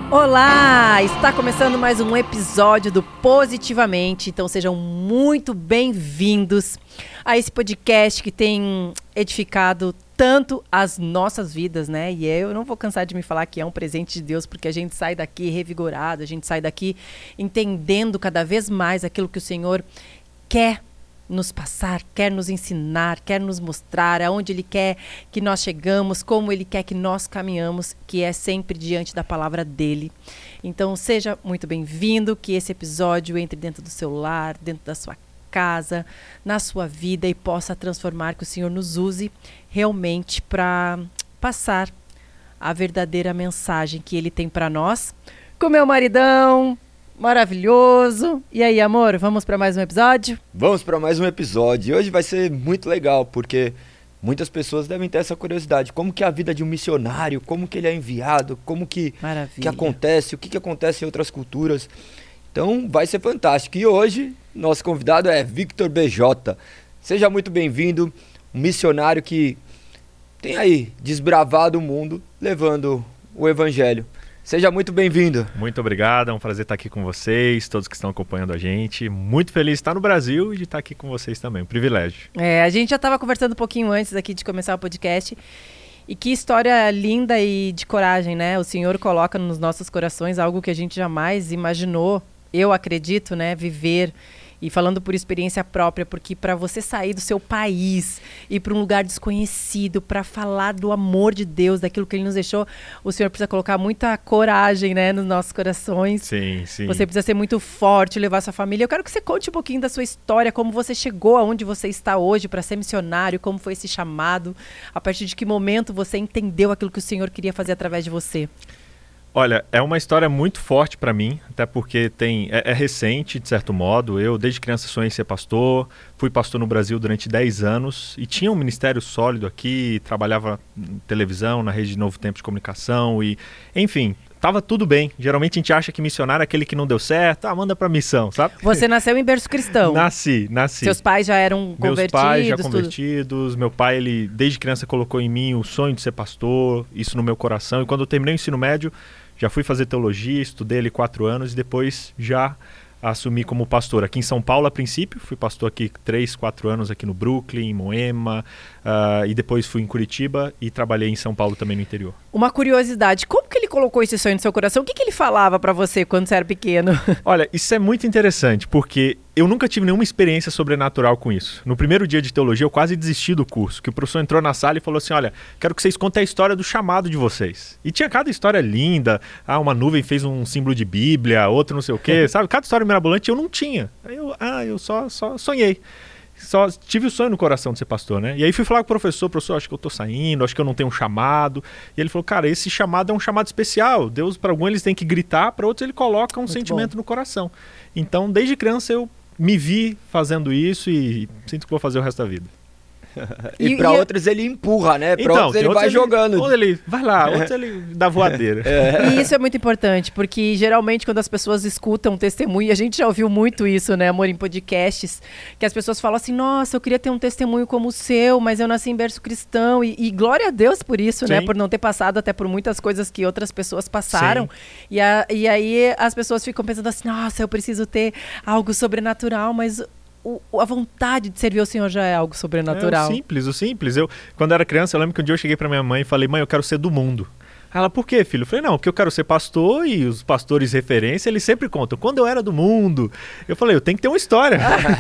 Olá! Está começando mais um episódio do Positivamente, então sejam muito bem-vindos a esse podcast que tem edificado tanto as nossas vidas, né? E eu não vou cansar de me falar que é um presente de Deus, porque a gente sai daqui revigorado, a gente sai daqui entendendo cada vez mais aquilo que o Senhor quer nos passar, quer nos ensinar, quer nos mostrar aonde Ele quer que nós chegamos, como Ele quer que nós caminhamos, que é sempre diante da palavra dEle. Então seja muito bem-vindo, que esse episódio entre dentro do seu lar, dentro da sua casa, na sua vida e possa transformar, que o Senhor nos use realmente para passar a verdadeira mensagem que Ele tem para nós. Com meu maridão maravilhoso. E aí, amor, vamos para mais um episódio? Vamos para mais um episódio. E hoje vai ser muito legal, porque muitas pessoas devem ter essa curiosidade. Como que é a vida de um missionário? Como que ele é enviado? Como que acontece? O que acontece em outras culturas? Então, vai ser fantástico. E hoje, nosso convidado é Victor BJ. Seja muito bem-vindo, um missionário que tem aí desbravado o mundo, levando o evangelho. Seja muito bem-vindo. Muito obrigado, é um prazer estar aqui com vocês, todos que estão acompanhando a gente. Muito feliz de estar no Brasil e de estar aqui com vocês também, um privilégio. A gente já estava conversando um pouquinho antes aqui de começar o podcast. E que história linda e de coragem, né? O Senhor coloca nos nossos corações algo que a gente jamais imaginou, eu acredito, né? Viver. E falando por experiência própria, porque para você sair do seu país, ir para um lugar desconhecido, para falar do amor de Deus, daquilo que Ele nos deixou, o Senhor precisa colocar muita coragem, né, nos nossos corações. Sim, sim. Você precisa ser muito forte, levar sua família. Eu quero que você conte um pouquinho da sua história, como você chegou aonde você está hoje para ser missionário, como foi esse chamado, a partir de que momento você entendeu aquilo que o Senhor queria fazer através de você. Olha, é uma história muito forte para mim, até porque é recente, de certo modo. Eu, desde criança, sonhei em ser pastor, fui pastor no Brasil durante 10 anos e tinha um ministério sólido aqui, trabalhava em televisão, na rede de Novo Tempo de Comunicação e, enfim, estava tudo bem. Geralmente a gente acha que missionário é aquele que não deu certo, manda pra missão, sabe? Você nasceu em berço cristão. Nasci. Seus pais já eram convertidos? Meus pais já convertidos. Meu pai, ele desde criança colocou em mim o sonho de ser pastor, isso no meu coração. E quando eu terminei o ensino médio, já fui fazer teologia, estudei ali 4 anos e depois já assumi como pastor aqui em São Paulo a princípio. Fui pastor aqui 3, 4 anos aqui no Brooklyn, em Moema, e depois fui em Curitiba e trabalhei em São Paulo também no interior. Uma curiosidade, como que ele colocou esse sonho no seu coração? O que ele falava para você quando você era pequeno? Olha, isso é muito interessante, porque eu nunca tive nenhuma experiência sobrenatural com isso. No primeiro dia de teologia, eu quase desisti do curso, que o professor entrou na sala e falou assim, olha, quero que vocês contem a história do chamado de vocês. E tinha cada história linda, uma nuvem fez um símbolo de Bíblia, outra não sei o quê, sabe? Cada história mirabolante eu não tinha. Aí eu só sonhei. Só tive o sonho no coração de ser pastor, né? E aí fui falar com o professor, acho que eu tô saindo, acho que eu não tenho um chamado. E ele falou, cara, esse chamado é um chamado especial. Deus, para alguns, eles têm que gritar, para outros ele coloca um sentimento no coração. Então, desde criança eu me vi fazendo isso e sinto que vou fazer o resto da vida. E para outros ele empurra, né? Para outros ele vai jogando. Ou ele vai lá, outros ele dá voadeira. E isso é muito importante, porque geralmente quando as pessoas escutam um testemunho, e a gente já ouviu muito isso, né, amor, em podcasts, que as pessoas falam assim, nossa, eu queria ter um testemunho como o seu, mas eu nasci em berço cristão, e glória a Deus por isso, né, por não ter passado até por muitas coisas que outras pessoas passaram, e aí as pessoas ficam pensando assim, nossa, eu preciso ter algo sobrenatural, mas a vontade de servir ao Senhor já é algo sobrenatural. O simples. Quando era criança, eu lembro que um dia eu cheguei pra minha mãe e falei, mãe, eu quero ser do mundo. Ela, por quê, filho? Eu falei, não, porque eu quero ser pastor e os pastores de referência, eles sempre contam. Quando eu era do mundo, eu falei, eu tenho que ter uma história.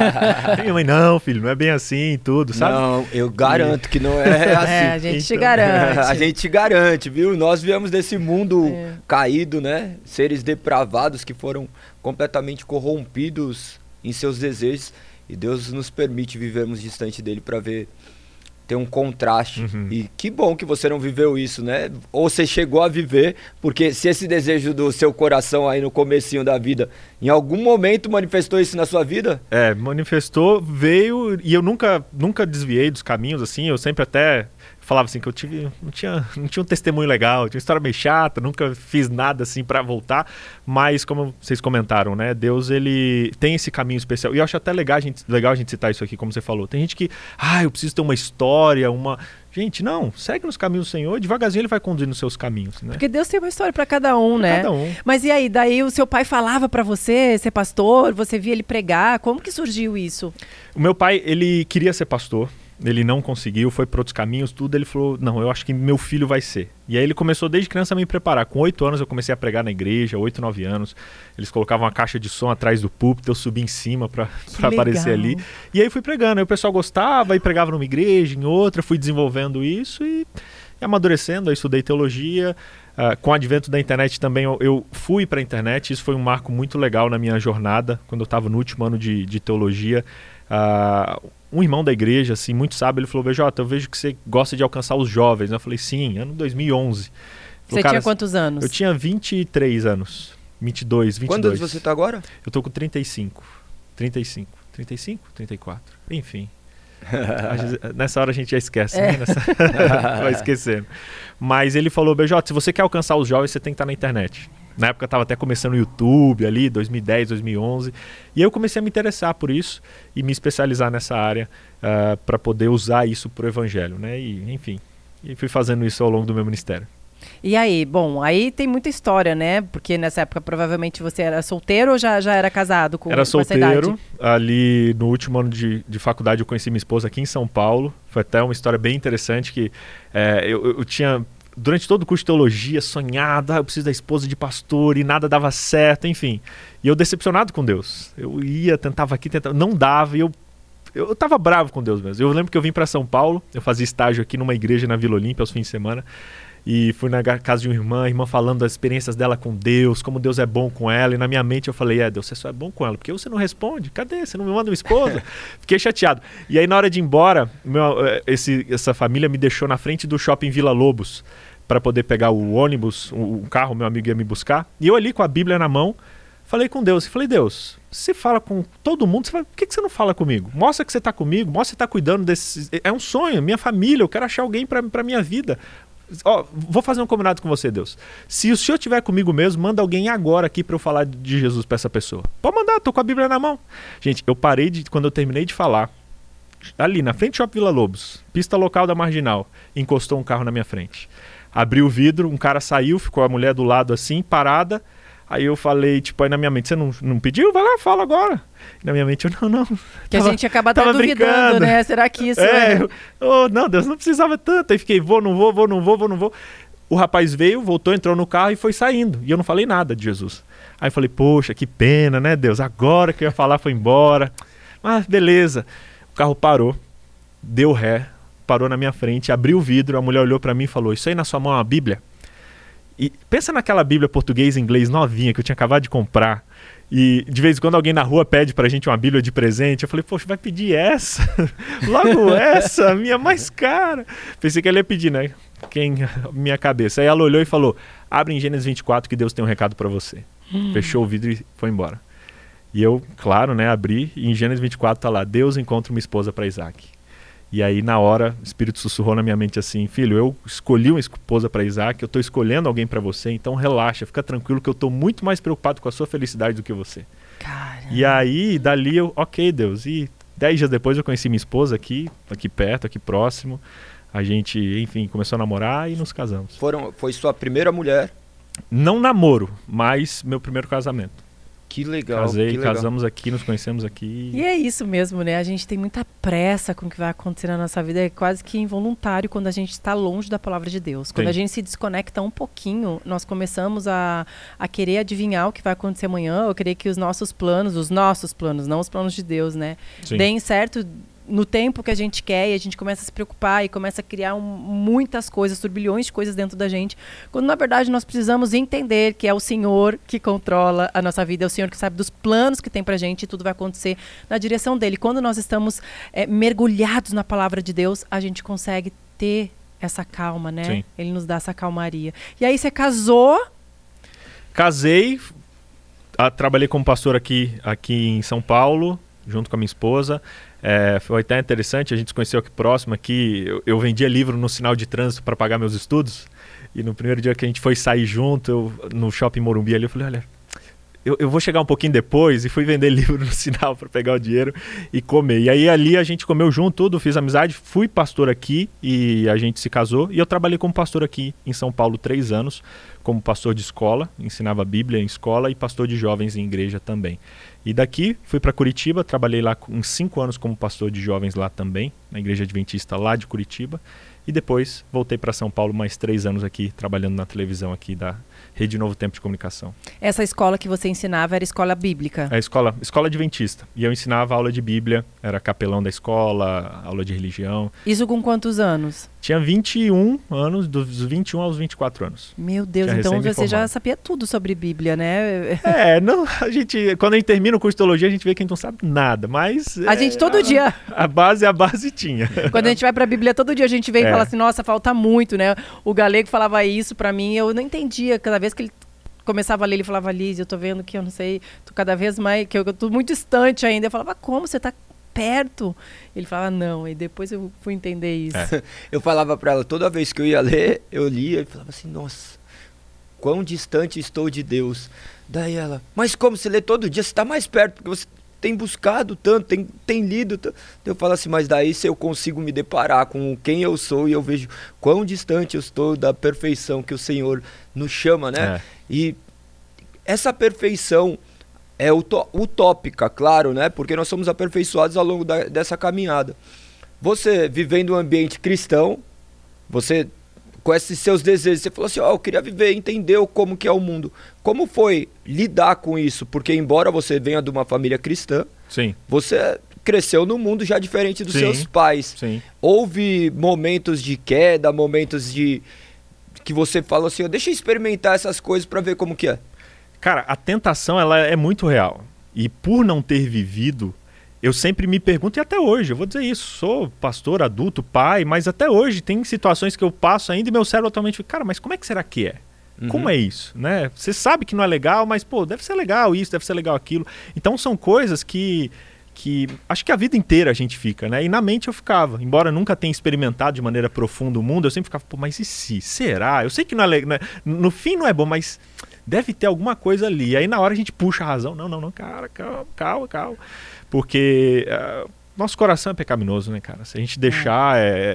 E minha mãe, não, filho, não é bem assim, tudo, sabe? Não, eu garanto que não é assim. A gente te garante. A gente te garante, viu? Nós viemos desse mundo caído, né? Seres depravados que foram completamente corrompidos em seus desejos. E Deus nos permite vivermos distante dele para ter um contraste. E que bom que você não viveu isso, né? Ou você chegou a viver, porque se esse desejo do seu coração aí no comecinho da vida, em algum momento manifestou isso na sua vida? Manifestou, veio, e eu nunca desviei dos caminhos, assim, eu sempre até falava assim que eu não tinha um testemunho legal, tinha uma história meio chata, nunca fiz nada assim para voltar, mas como vocês comentaram, né, Deus ele tem esse caminho especial, e eu acho até legal a gente citar isso aqui, como você falou. Tem gente que, eu preciso ter uma história, Gente, não, segue nos caminhos do Senhor, devagarzinho ele vai conduzir nos seus caminhos, né? Porque Deus tem uma história para cada um, né? Cada um. Mas e aí, daí o seu pai falava para você ser pastor, você via ele pregar, como que surgiu isso? O meu pai, ele queria ser pastor, ele não conseguiu, foi para outros caminhos, tudo, ele falou, não, eu acho que meu filho vai ser. E aí ele começou desde criança a me preparar. Com 8 anos eu comecei a pregar na igreja, 8, 9 anos. Eles colocavam uma caixa de som atrás do púlpito, eu subi em cima para aparecer ali. E aí fui pregando, aí o pessoal gostava, aí pregava numa igreja, em outra, fui desenvolvendo isso e amadurecendo, aí estudei teologia. Com o advento da internet também eu fui para a internet, isso foi um marco muito legal na minha jornada, quando eu estava no último ano de teologia. Um irmão da igreja, assim, muito sábio, ele falou, BJ, eu vejo que você gosta de alcançar os jovens. Eu falei, sim, ano 2011. Você tinha quantos anos? Eu tinha 23 anos, 22. Quantos você está agora? Eu tô com 35, 34, enfim. Nessa hora a gente já esquece, né? Vai esquecendo. Mas ele falou, BJ, se você quer alcançar os jovens, você tem que estar na internet. Na época estava até começando o YouTube ali, 2010, 2011. E aí eu comecei a me interessar por isso e me especializar nessa área para poder usar isso para o evangelho, né? E, enfim, fui fazendo isso ao longo do meu ministério. E aí, bom, aí tem muita história, né? Porque nessa época provavelmente você era solteiro ou já era casado com essa idade? Era solteiro, ali no último ano de faculdade eu conheci minha esposa aqui em São Paulo. Foi até uma história bem interessante que eu tinha... Durante todo o curso de teologia, sonhado, eu preciso da esposa de pastor e nada dava certo, enfim. E eu decepcionado com Deus. Eu tentava aqui, não dava e eu tava bravo com Deus mesmo. Eu lembro que eu vim para São Paulo, eu fazia estágio aqui numa igreja na Vila Olímpia aos fins de semana. E fui na casa de uma irmã, a irmã falando das experiências dela com Deus, como Deus é bom com ela. E na minha mente eu falei, Deus, você só é bom com ela, porque você não responde, cadê? Você não me manda uma esposa? Fiquei chateado. E aí na hora de ir embora, essa família me deixou na frente do shopping Vila Lobos, para poder pegar o ônibus, o carro, meu amigo ia me buscar. E eu ali com a Bíblia na mão, falei com Deus. Falei, Deus, você fala com todo mundo, por que você não fala comigo? Mostra que você está comigo, mostra que você está cuidando desse... É um sonho, minha família, eu quero achar alguém para minha vida. Vou fazer um combinado com você, Deus. Se o Senhor estiver comigo mesmo, manda alguém agora aqui para eu falar de Jesus para essa pessoa. Pode mandar, tô com a Bíblia na mão. Gente, eu parei quando eu terminei de falar, ali na frente do Shopping Vila Lobos, pista local da Marginal, encostou um carro na minha frente. Abri o vidro, um cara saiu, ficou a mulher do lado assim, parada. Aí eu falei, aí na minha mente, você não pediu? Vai lá, fala agora. E na minha mente, eu não. Que a gente acaba até duvidando, brincando, né? Será que isso não, Deus, não precisava tanto. Aí fiquei, vou, não vou. O rapaz veio, voltou, entrou no carro e foi saindo. E eu não falei nada de Jesus. Aí eu falei, poxa, que pena, né, Deus? Agora que eu ia falar, foi embora. Mas beleza. O carro parou, deu ré. Parou na minha frente, abriu o vidro, a mulher olhou pra mim e falou, isso aí na sua mão é uma Bíblia? E pensa naquela Bíblia português e inglês novinha que eu tinha acabado de comprar. E de vez em quando alguém na rua pede pra gente uma Bíblia de presente. Eu falei, poxa, vai pedir essa? Logo essa, a minha mais cara. Pensei que ela ia pedir, né? Minha cabeça. Aí ela olhou e falou, abre em Gênesis 24 que Deus tem um recado pra você. Fechou o vidro e foi embora. E eu, claro, né, abri e em Gênesis 24 tá lá, Deus encontra uma esposa pra Isaac. E aí, na hora, o Espírito sussurrou na minha mente assim, filho, eu escolhi uma esposa para Isaac, eu estou escolhendo alguém para você, então relaxa, fica tranquilo que eu estou muito mais preocupado com a sua felicidade do que você. Caramba. E aí, dali eu, ok, Deus, e 10 dias depois eu conheci minha esposa aqui perto, aqui próximo, a gente, enfim, começou a namorar e nos casamos. Foi sua primeira mulher? Não namoro, mas meu primeiro casamento. Que legal. Casamos aqui, nos conhecemos aqui. E é isso mesmo, né? A gente tem muita pressa com o que vai acontecer na nossa vida. É quase que involuntário quando a gente está longe da palavra de Deus. Quando a gente se desconecta um pouquinho, nós começamos a querer adivinhar o que vai acontecer amanhã, ou querer que os nossos planos, não os planos de Deus, né? Sim. Deem certo no tempo que a gente quer, e a gente começa a se preocupar e começa a criar muitas coisas, turbilhões de coisas dentro da gente, quando na verdade nós precisamos entender que é o Senhor que controla a nossa vida, é o Senhor que sabe dos planos que tem pra gente, e tudo vai acontecer na direção dele. Quando nós estamos mergulhados na palavra de Deus, a gente consegue ter essa calma, né? Sim. Ele nos dá essa calmaria. E aí você casou? Casei, trabalhei como pastor aqui em São Paulo, junto com a minha esposa. Foi até interessante, a gente se conheceu aqui próximo, aqui, eu vendia livro no sinal de trânsito para pagar meus estudos, e no primeiro dia que a gente foi sair junto, no Shopping Morumbi ali, eu falei, olha, eu vou chegar um pouquinho depois, e fui vender livro no sinal para pegar o dinheiro e comer. E aí ali a gente comeu junto, tudo, fiz amizade, fui pastor aqui e a gente se casou. E eu trabalhei como pastor aqui em São Paulo 3 anos, como pastor de escola, ensinava Bíblia em escola e pastor de jovens em igreja também. E daqui fui para Curitiba, trabalhei lá uns 5 anos como pastor de jovens lá também, na Igreja Adventista lá de Curitiba. E depois voltei para São Paulo mais 3 anos aqui, trabalhando na televisão aqui da Rede Novo Tempo de Comunicação. Essa escola que você ensinava era escola bíblica? É escola adventista. E eu ensinava aula de Bíblia, era capelão da escola, aula de religião. Isso com quantos anos? Tinha 21 anos, dos 21 aos 24 anos. Meu Deus, então você já sabia tudo sobre Bíblia, né? Não, quando a gente termina o curso de teologia, a gente vê que a gente não sabe nada, mas... A gente todo dia... A base tinha. Quando a gente vai pra Bíblia, todo dia a gente vem e fala assim, nossa, falta muito, né? O Galego falava isso pra mim, eu não entendia. Cada vez que ele começava a ler, ele falava, Liz, eu tô vendo que eu não sei, tô cada vez mais, que eu tô muito distante ainda. Eu falava, como? Você tá perto? Ele falava, não. E depois eu fui entender isso. Eu falava pra ela, toda vez que eu ia ler, eu lia e falava assim, nossa, quão distante estou de Deus. Daí ela, mas como você lê todo dia, você tá mais perto, porque você tem buscado tanto, tem lido tanto. Eu falo assim, mas daí se eu consigo me deparar com quem eu sou e eu vejo quão distante eu estou da perfeição que o Senhor nos chama, né? E essa perfeição é utópica, claro, né? Porque nós somos aperfeiçoados ao longo dessa caminhada. Você vivendo um ambiente cristão, você com esses seus desejos, você falou assim, eu queria viver, entender como que é o mundo. Como foi lidar com isso? Porque embora você venha de uma família cristã, sim, você cresceu num mundo já diferente dos seus pais. Sim. Houve momentos de queda, momentos de que você falou assim, deixa eu experimentar essas coisas para ver como que é. Cara, a tentação ela é muito real. E por não ter vivido, eu sempre me pergunto, e até hoje, eu vou dizer isso, sou pastor, adulto, pai, mas até hoje tem situações que eu passo ainda e meu cérebro atualmente fica, cara, mas como é que será que é? Como é isso, né? Você sabe que não é legal, mas, pô, deve ser legal isso, deve ser legal aquilo. Então são coisas que acho que a vida inteira a gente fica, né? E na mente eu ficava, embora nunca tenha experimentado de maneira profunda o mundo, eu sempre ficava, pô, mas e se? Será? Eu sei que não é legal, no fim não é bom, mas deve ter alguma coisa ali. Aí na hora a gente puxa a razão, não, cara, calma. Porque nosso coração é pecaminoso, né, cara? Se a gente deixar,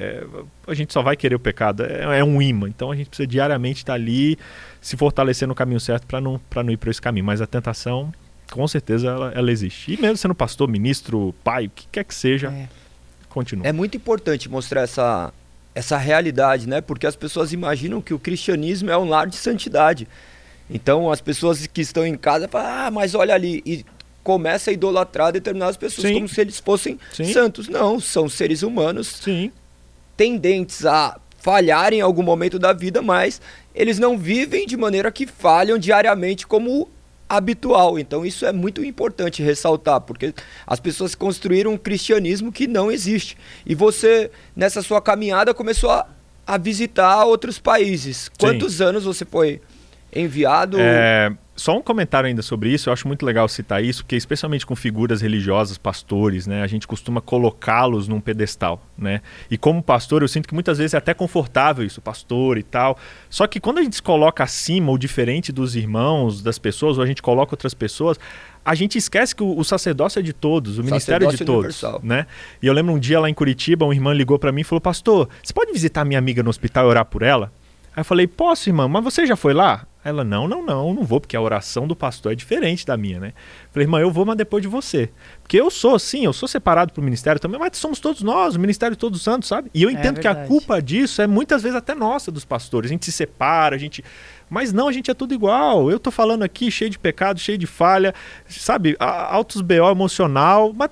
a gente só vai querer o pecado. É um imã. Então a gente precisa diariamente estar ali, se fortalecer no caminho certo para não ir para esse caminho. Mas a tentação, com certeza, ela existe. E mesmo sendo pastor, ministro, pai, o que quer que seja, continua. É muito importante mostrar essa realidade, né? Porque as pessoas imaginam que o cristianismo é um lar de santidade. Então as pessoas que estão em casa falam, mas olha ali... E começa a idolatrar determinadas pessoas como se eles fossem santos. Não, são seres humanos tendentes a falhar em algum momento da vida, mas eles não vivem de maneira que falham diariamente como habitual. Então isso é muito importante ressaltar, porque as pessoas construíram um cristianismo que não existe. E você, nessa sua caminhada, começou a visitar outros países. Quantos anos você foi enviado? Só um comentário ainda sobre isso, eu acho muito legal citar isso, porque especialmente com figuras religiosas, pastores, né, a gente costuma colocá-los num pedestal, né? E como pastor, eu sinto que muitas vezes é até confortável isso, pastor e tal. Só que quando a gente se coloca acima ou diferente dos irmãos, das pessoas, ou a gente coloca outras pessoas, a gente esquece que o sacerdócio é de todos, o ministério é de todos, né? E eu lembro um dia lá em Curitiba, uma irmã ligou para mim e falou, pastor, você pode visitar minha amiga no hospital e orar por ela? Aí eu falei, posso, irmã, mas você já foi lá? Aí ela, não vou, porque a oração do pastor é diferente da minha, né? Eu falei, irmã, eu vou, mas depois de você. Porque eu sou separado pro ministério também, mas somos todos nós, o ministério todos santos, sabe? E eu entendo que a culpa disso é muitas vezes até nossa, dos pastores. A gente se separa, mas não, a gente é tudo igual. Eu tô falando aqui cheio de pecado, cheio de falha, sabe? Altos BO emocional, mas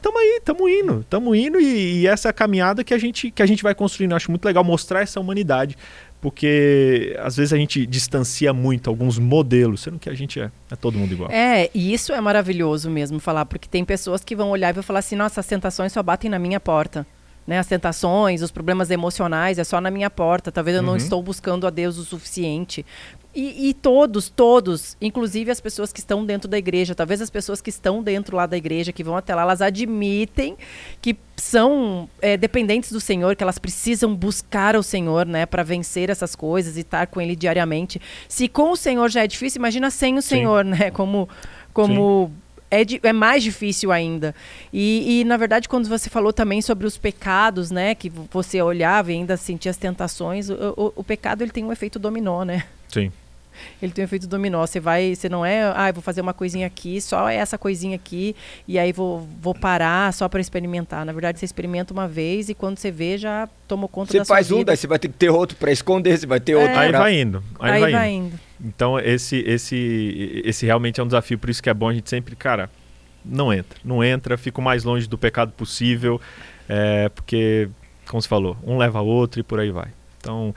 tamo indo e essa é a caminhada que a gente vai construindo. Eu acho muito legal mostrar essa humanidade, porque às vezes a gente distancia muito alguns modelos, sendo que a gente é todo mundo igual. E isso é maravilhoso mesmo falar, porque tem pessoas que vão olhar e vão falar assim, nossa, as tentações só batem na minha porta. né, as tentações, os problemas emocionais, é só na minha porta. Talvez eu não estou buscando a Deus o suficiente. E todos, inclusive as pessoas que estão dentro da igreja, talvez as pessoas que estão dentro lá da igreja, que vão até lá, elas admitem que são dependentes do Senhor, que elas precisam buscar o Senhor, né, para vencer essas coisas e estar com Ele diariamente. Se com o Senhor já é difícil, imagina sem o Senhor, né, como é mais difícil ainda. E, na verdade, quando você falou também sobre os pecados, né, que você olhava e ainda sentia as tentações, o pecado ele tem um efeito dominó, né? Sim. Ele tem um efeito dominó. Você não é, eu vou fazer uma coisinha aqui, só essa coisinha aqui, e aí vou parar só para experimentar. Na verdade, você experimenta uma vez e quando você vê, já tomou conta da sua vida. Você faz daí você vai ter que ter outro para esconder, você vai ter outro. Aí vai indo. Aí vai indo. Então, esse realmente é um desafio, por isso que é bom a gente sempre, cara, não entra, fica o mais longe do pecado possível, porque, como você falou, um leva ao outro e por aí vai. Então,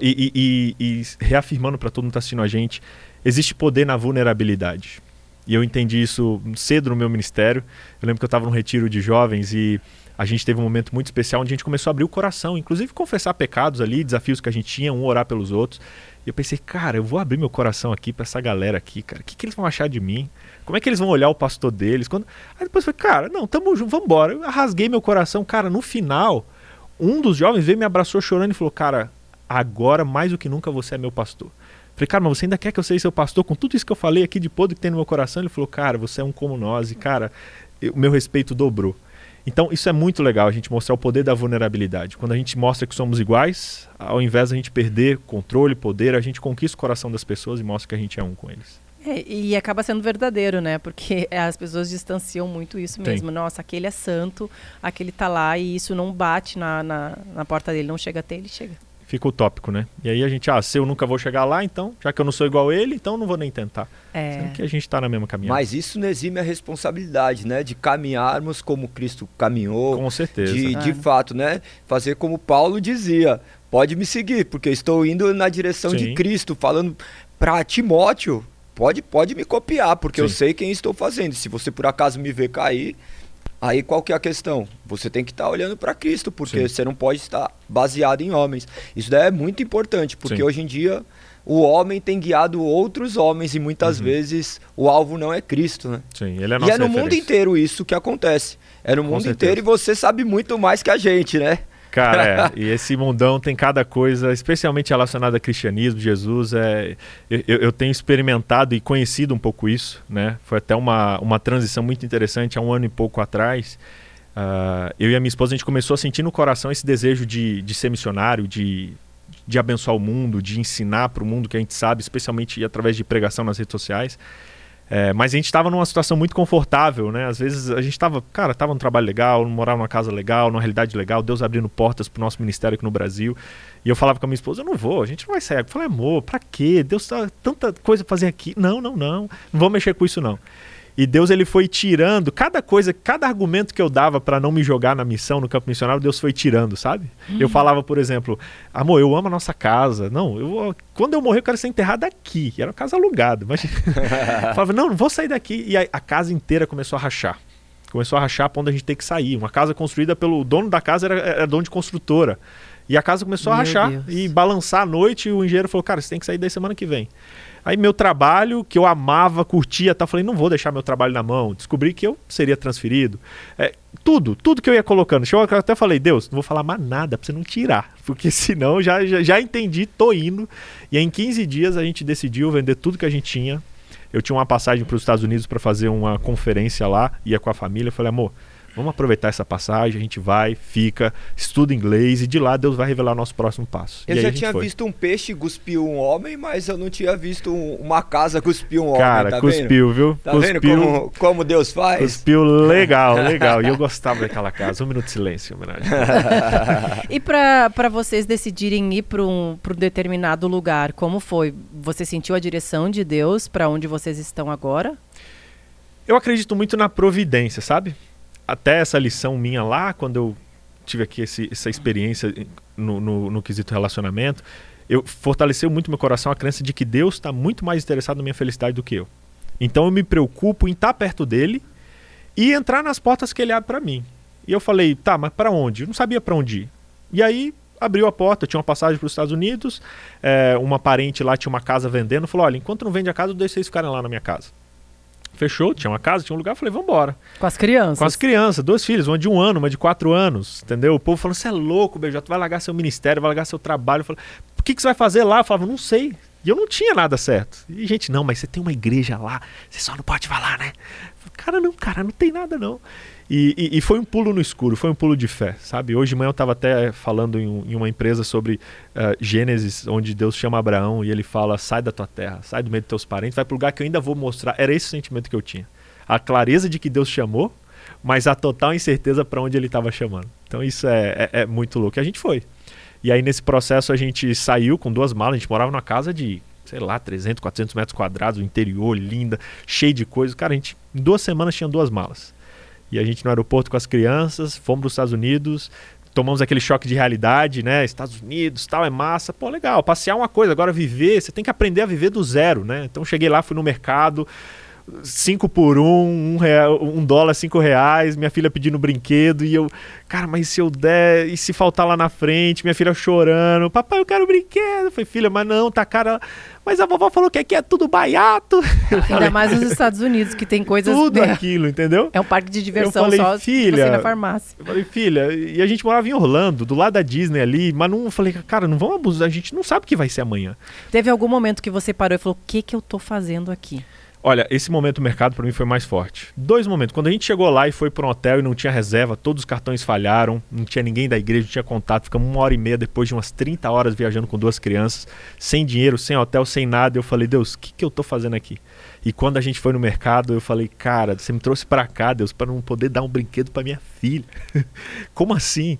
e reafirmando para todo mundo que está assistindo a gente, existe poder na vulnerabilidade. E eu entendi isso cedo no meu ministério. Eu lembro que eu estava num retiro de jovens e a gente teve um momento muito especial onde a gente começou a abrir o coração, inclusive confessar pecados ali, desafios que a gente tinha, orar pelos outros. E eu pensei, cara, eu vou abrir meu coração aqui para essa galera aqui, cara. O que eles vão achar de mim? Como é que eles vão olhar o pastor deles? Aí depois eu falei, cara, não, tamo junto, vambora. Eu rasguei meu coração, cara, no final... Um dos jovens veio, me abraçou chorando e falou, cara, agora mais do que nunca você é meu pastor. Falei, cara, mas você ainda quer que eu seja seu pastor? Com tudo isso que eu falei aqui de podre que tem no meu coração? Ele falou, cara, você é um como nós e, cara, o meu respeito dobrou. Então, isso é muito legal, a gente mostrar o poder da vulnerabilidade. Quando a gente mostra que somos iguais, ao invés de a gente perder controle, poder, a gente conquista o coração das pessoas e mostra que a gente é um com eles. E acaba sendo verdadeiro, né? Porque as pessoas distanciam muito isso mesmo. Sim. Nossa, aquele é santo, aquele tá lá e isso não bate na porta dele, não chega até ele, chega. Fica utópico, né? E aí a gente, se eu nunca vou chegar lá, então, já que eu não sou igual a ele, então não vou nem tentar. Sendo que a gente tá na mesma caminhada. Mas isso não exime a responsabilidade, né? De caminharmos como Cristo caminhou. Com certeza. De fato, né? Fazer como Paulo dizia, pode me seguir, porque eu estou indo na direção de Cristo, falando para Timóteo, pode me copiar, porque eu sei quem estou fazendo. Se você por acaso me ver cair, aí qual que é a questão? Você tem que estar olhando para Cristo, porque você não pode estar baseado em homens. Isso daí é muito importante, porque hoje em dia o homem tem guiado outros homens e muitas vezes o alvo não é Cristo, né? Sim, ele é nossa e é no mundo inteiro isso que acontece. É no mundo inteiro e você sabe muito mais que a gente, né? Cara, e esse mundão tem cada coisa, especialmente relacionada a cristianismo, Jesus, eu tenho experimentado e conhecido um pouco isso, né? Foi até uma transição muito interessante, há 1 ano e pouco atrás, eu e a minha esposa, a gente começou a sentir no coração esse desejo de ser missionário, de abençoar o mundo, de ensinar para o mundo que a gente sabe, especialmente através de pregação nas redes sociais. Mas a gente estava numa situação muito confortável, né? Às vezes a gente estava num trabalho legal, morava numa casa legal, numa realidade legal, Deus abrindo portas pro nosso ministério aqui no Brasil. E eu falava com a minha esposa, eu não vou, a gente não vai sair. Eu falei, amor, pra quê? Deus tá tanta coisa pra fazer aqui. Não vou mexer com isso não. E Deus, ele foi tirando cada argumento que eu dava para não me jogar na missão, no campo missionário, Deus foi tirando, sabe? Eu falava, por exemplo, amor, eu amo a nossa casa. Não, quando eu morrer eu quero ser enterrado aqui. E era uma casa alugada. Mas... eu falava, não vou sair daqui. E a casa inteira começou a rachar. Começou a rachar para onde a gente tem que sair. Uma casa construída pelo dono da casa, era dono de construtora. E a casa começou a rachar e balançar à noite. E o engenheiro falou, cara, você tem que sair daí semana que vem. Aí meu trabalho, que eu amava, curtia, falei, não vou deixar meu trabalho na mão. Descobri que eu seria transferido. Tudo que eu ia colocando. Eu até falei, Deus, não vou falar mais nada pra você não tirar. Porque senão já entendi, tô indo. E aí, em 15 dias a gente decidiu vender tudo que a gente tinha. Eu tinha uma passagem para os Estados Unidos para fazer uma conferência lá, ia com a família. Eu falei, amor, vamos aproveitar essa passagem, a gente vai, fica, estuda inglês e de lá Deus vai revelar o nosso próximo passo. Eu já tinha visto um peixe cuspir um homem, mas eu não tinha visto uma casa cuspir um homem. Cara, cuspiu, viu? Tá vendo como Deus faz? Cuspiu legal. E eu gostava daquela casa. 1 minuto de silêncio, homenagem. E para vocês decidirem ir para um determinado lugar, como foi? Você sentiu a direção de Deus para onde vocês estão agora? Eu acredito muito na providência, sabe? Até essa lição minha lá, quando eu tive aqui essa experiência no quesito relacionamento, fortaleceu muito meu coração a crença de que Deus está muito mais interessado na minha felicidade do que eu. Então eu me preocupo em estar perto dele e entrar nas portas que ele abre para mim. E eu falei, tá, mas para onde? Eu não sabia para onde ir. E aí abriu a porta, tinha uma passagem para os Estados Unidos, uma parente lá tinha uma casa vendendo, falou, olha, enquanto não vende a casa, eu deixo vocês ficarem lá na minha casa. Fechou, tinha uma casa, tinha um lugar, falei, vambora. Com as crianças? Com as crianças, 2 filhos, uma de 1 ano, uma de 4 anos, entendeu? O povo falando, você é louco, BJ, tu vai largar seu ministério, vai largar seu trabalho. Eu falei, o que você vai fazer lá? Eu falava, não sei. E eu não tinha nada certo. E gente, não, mas você tem uma igreja lá, você só não pode falar, né? Eu falei, cara, não tem nada não. E foi um pulo no escuro, foi um pulo de fé, sabe? Hoje de manhã eu estava até falando em uma empresa sobre Gênesis, onde Deus chama Abraão e ele fala, sai da tua terra, sai do meio dos teus parentes, vai para o lugar que eu ainda vou mostrar. Era esse o sentimento que eu tinha. A clareza de que Deus chamou, mas a total incerteza para onde ele estava chamando. Então isso é muito louco. E a gente foi. E aí nesse processo a gente saiu com 2 malas, a gente morava numa casa de, sei lá, 300, 400 metros quadrados, o interior, linda, cheio de coisas. Cara, a gente em 2 semanas tinha 2 malas. E a gente no aeroporto com as crianças, fomos para os Estados Unidos, tomamos aquele choque de realidade, né? Estados Unidos, tal, é massa. Pô, legal, passear é uma coisa, agora viver, você tem que aprender a viver do zero, né? Então cheguei lá, fui no mercado, 5 por 1, $1, R$5, minha filha pedindo brinquedo e eu, cara, mas se eu der, e se faltar lá na frente, minha filha chorando, papai, eu quero brinquedo. Eu falei, filha, mas não, tá cara, mas a vovó falou que aqui é tudo baiato. Ainda mais nos Estados Unidos, que tem coisas... Tudo aquilo, entendeu? É um parque de diversão, falei, só filha, você na farmácia. Eu falei, filha, e a gente morava em Orlando, do lado da Disney ali, mas não, eu falei, cara, não vamos abusar, a gente não sabe o que vai ser amanhã. Teve algum momento que você parou e falou, o que eu tô fazendo aqui? Olha, esse momento do mercado para mim foi mais forte. 2 momentos. Quando a gente chegou lá e foi para um hotel e não tinha reserva, todos os cartões falharam, não tinha ninguém da igreja, não tinha contato. Ficamos 1h30 depois de umas 30 horas viajando com 2 crianças, sem dinheiro, sem hotel, sem nada. Eu falei, Deus, o que eu tô fazendo aqui? E quando a gente foi no mercado, eu falei, cara, você me trouxe para cá, Deus, para não poder dar um brinquedo para minha filha. Como assim?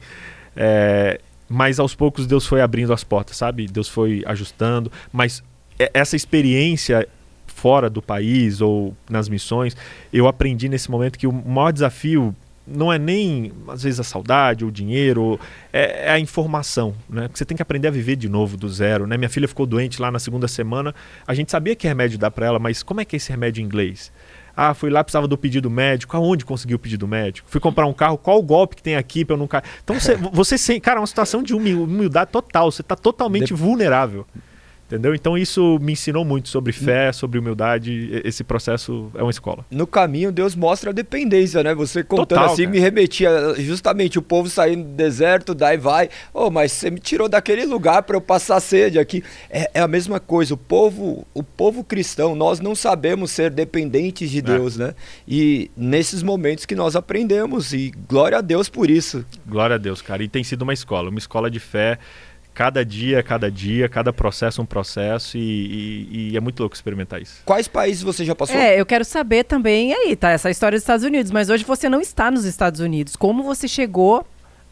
Mas aos poucos Deus foi abrindo as portas, sabe? Deus foi ajustando. Mas essa experiência fora do país ou nas missões, eu aprendi nesse momento que o maior desafio não é nem, às vezes, a saudade ou o dinheiro, é a informação, né? Você tem que aprender a viver de novo do zero, né? Minha filha ficou doente lá na 2ª semana, a gente sabia que remédio dá para ela, mas como é que é esse remédio em inglês? Ah, fui lá, precisava do pedido médico. Aonde conseguiu o pedido médico? Fui comprar um carro, qual o golpe que tem aqui para eu não cair? Então você cara, é uma situação de humildade total, você está totalmente vulnerável. Entendeu? Então isso me ensinou muito sobre fé, sobre humildade. Esse processo é uma escola. No caminho, Deus mostra a dependência, né? Você contando total, assim, cara, me remetia justamente o povo saindo do deserto, daí vai. Mas você me tirou daquele lugar para eu passar sede aqui. É a mesma coisa. O povo cristão, nós não sabemos ser dependentes de Deus, né? E nesses momentos que nós aprendemos. E glória a Deus por isso. Glória a Deus, cara. E tem sido uma escola de fé. Cada dia, cada processo um processo e é muito louco experimentar isso. Quais países você já passou? Eu quero saber também, aí tá, essa história dos Estados Unidos, mas hoje você não está nos Estados Unidos. Como você chegou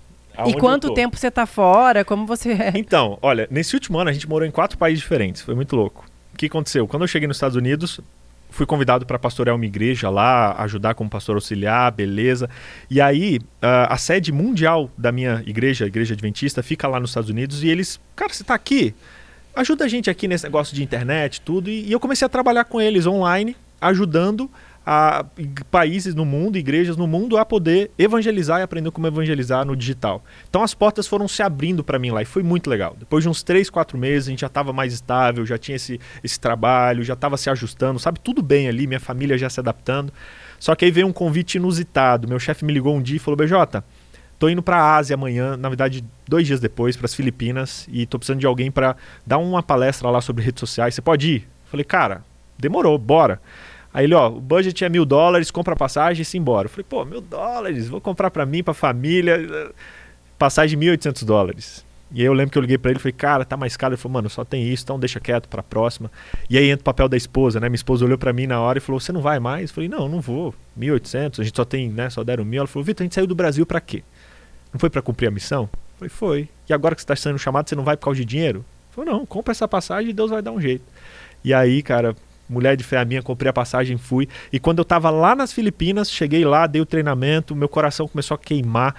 e quanto tempo você está fora, como você... Então, olha, nesse último ano a gente morou em 4 países diferentes, foi muito louco. O que aconteceu? Quando eu cheguei nos Estados Unidos, fui convidado para pastorear uma igreja lá, ajudar como pastor auxiliar, beleza. E aí, a sede mundial da minha igreja, a Igreja Adventista, fica lá nos Estados Unidos e eles, cara, você tá aqui? Ajuda a gente aqui nesse negócio de internet, tudo. E eu comecei a trabalhar com eles online, ajudando a países no mundo, igrejas no mundo, a poder evangelizar e aprender como evangelizar no digital. Então as portas foram se abrindo para mim lá e foi muito legal. Depois de uns 3, 4 meses, a gente já estava mais estável, já tinha esse trabalho, já estava se ajustando, sabe? Tudo bem ali, minha família já se adaptando. Só que aí veio um convite inusitado. Meu chefe me ligou um dia e falou, BJ, tô indo para a Ásia amanhã, na verdade 2 dias depois, para as Filipinas, e tô precisando de alguém para dar uma palestra lá sobre redes sociais. Você pode ir? Falei, cara, demorou, bora. Aí ele, o budget é $1.000, compra a passagem e se embora. Eu falei, pô, $1.000, vou comprar pra mim, pra família, passagem de $1.800. E aí eu lembro que eu liguei pra ele e falei, cara, tá mais caro. Ele falou, mano, só tem isso, então deixa quieto pra próxima. E aí entra o papel da esposa, né? Minha esposa olhou pra mim na hora e falou, você não vai mais? Eu falei, não vou, 1.800, a gente só tem, né, só deram 1.000. Ela falou, Vitor, a gente saiu do Brasil pra quê? Não foi pra cumprir a missão? Eu falei, foi. E agora que você tá sendo chamado, você não vai por causa de dinheiro? Ele falou, não, compra essa passagem e Deus vai dar um jeito. E aí, cara... Mulher de fé a minha, comprei a passagem, fui. E quando eu tava lá nas Filipinas, cheguei lá, dei o treinamento, meu coração começou a queimar.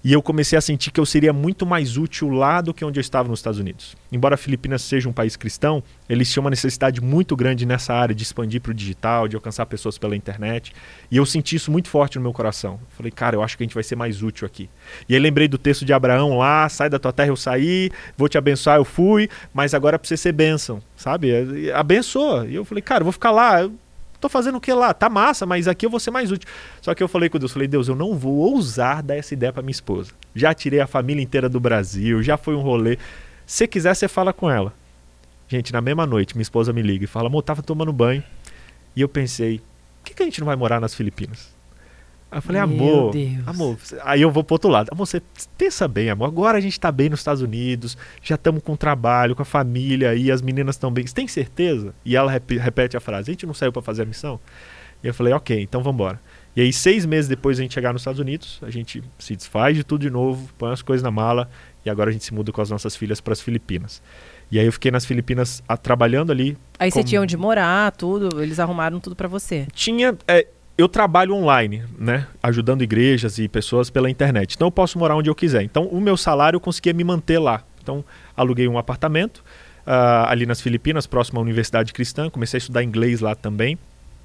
E eu comecei a sentir que eu seria muito mais útil lá do que onde eu estava nos Estados Unidos. Embora a Filipinas seja um país cristão, eles tinham uma necessidade muito grande nessa área de expandir para o digital, de alcançar pessoas pela internet. E eu senti isso muito forte no meu coração. Falei, cara, eu acho que a gente vai ser mais útil aqui. E aí lembrei do texto de Abraão lá, sai da tua terra, eu saí, vou te abençoar, eu fui, mas agora é para você ser bênção, sabe? Abençoa. E eu falei, cara, eu vou ficar lá, tô fazendo o que lá? Tá massa, mas aqui eu vou ser mais útil. Só que eu falei com Deus, Deus, eu não vou ousar dar essa ideia pra minha esposa. Já tirei a família inteira do Brasil, já foi um rolê. Se quiser, você fala com ela. Gente, na mesma noite, minha esposa me liga e fala, amor, tava tomando banho. E eu pensei, por que a gente não vai morar nas Filipinas? Aí eu falei, amor, aí eu vou pro outro lado. Amor, você pensa bem, amor. Agora a gente tá bem nos Estados Unidos, já estamos com trabalho, com a família e as meninas estão bem. Você tem certeza? E ela repete a frase, a gente não saiu para fazer a missão? E eu falei, ok, então vamos embora. E aí 6 meses depois de a gente chegar nos Estados Unidos, a gente se desfaz de tudo de novo, põe as coisas na mala e agora a gente se muda com as nossas filhas para as Filipinas. E aí eu fiquei nas Filipinas trabalhando ali. Aí você tinha onde morar, tudo, eles arrumaram tudo para você? Tinha... eu trabalho online, né? Ajudando igrejas e pessoas pela internet. Então eu posso morar onde eu quiser. Então o meu salário eu conseguia me manter lá. Então aluguei um apartamento ali nas Filipinas, próximo à Universidade Cristã. Comecei a estudar inglês lá também.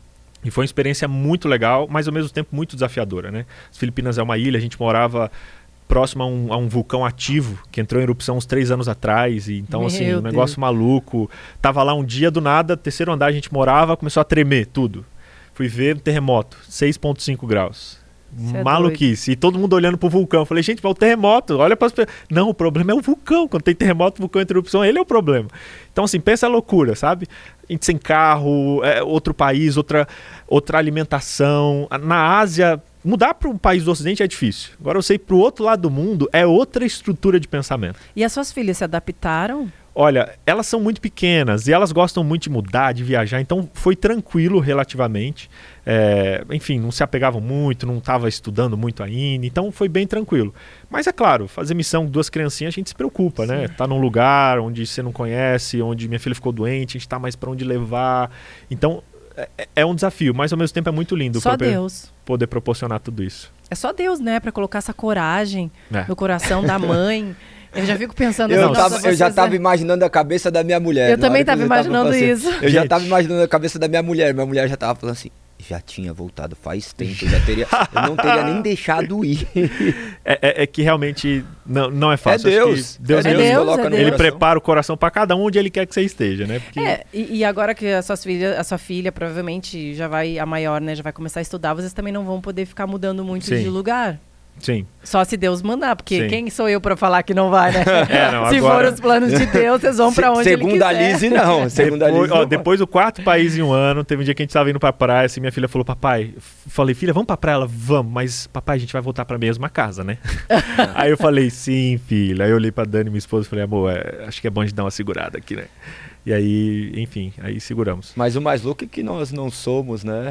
E foi uma experiência muito legal, mas ao mesmo tempo muito desafiadora, né? As Filipinas é uma ilha, a gente morava próximo a um vulcão ativo, que entrou em erupção uns 3 anos atrás. E, então, assim, um negócio maluco. Tava lá um dia, do nada, terceiro andar a gente morava, começou a tremer tudo. Fui ver um terremoto, 6,5 graus. Maluquice. E todo mundo olhando pro vulcão. Falei, gente, vai o terremoto, olha para as pessoas. Não, o problema é o vulcão. Quando tem terremoto, o vulcão entra em erupção, ele é o problema. Então, assim, pensa a loucura, sabe? A gente sem carro, outro país, outra alimentação. Na Ásia, mudar para um país do Ocidente é difícil. Agora eu sei, pro outro lado do mundo, é outra estrutura de pensamento. E as suas filhas se adaptaram? Olha, elas são muito pequenas e elas gostam muito de mudar, de viajar, então foi tranquilo relativamente. Enfim, não se apegavam muito, não estava estudando muito ainda, então foi bem tranquilo. Mas é claro, fazer missão com 2 criancinhas a gente se preocupa, sim, né? Tá num lugar onde você não conhece, onde minha filha ficou doente, a gente tá mais para onde levar. Então é um desafio, mas ao mesmo tempo é muito lindo. Só Deus poder proporcionar tudo isso. É só Deus, né? Para colocar essa coragem no coração da mãe. Eu já fico pensando... Eu já estava imaginando a cabeça da minha mulher. Eu também estava imaginando isso. Eu já estava imaginando a cabeça da minha mulher. Minha mulher já estava falando assim, já tinha voltado faz tempo, eu não teria nem deixado ir. É que realmente não é fácil. É Deus. Deus coloca no Ele coração. prepara o coração para cada um onde Ele quer que você esteja, né? Porque... E agora que a sua filha provavelmente já vai, a maior, né, já vai começar a estudar, vocês também não vão poder ficar mudando muito de lugar. Sim. Só se Deus mandar, porque quem sou eu pra falar que não vai, né? Se agora... for os planos de Deus, vocês vão pra onde Ele quiser. Segunda Lise, não. Depois do 4º país em um ano, teve um dia que a gente tava indo pra praia, assim, minha filha falou, papai, falei, filha, vamos pra praia? Ela, vamos, mas papai, a gente vai voltar pra mesma casa, né? Aí eu falei, sim, filha. Aí eu olhei pra Dani, minha esposa, e falei, amor, acho que é bom a gente dar uma segurada aqui, né? E aí, enfim, aí seguramos. Mas o mais louco é que nós não somos, né,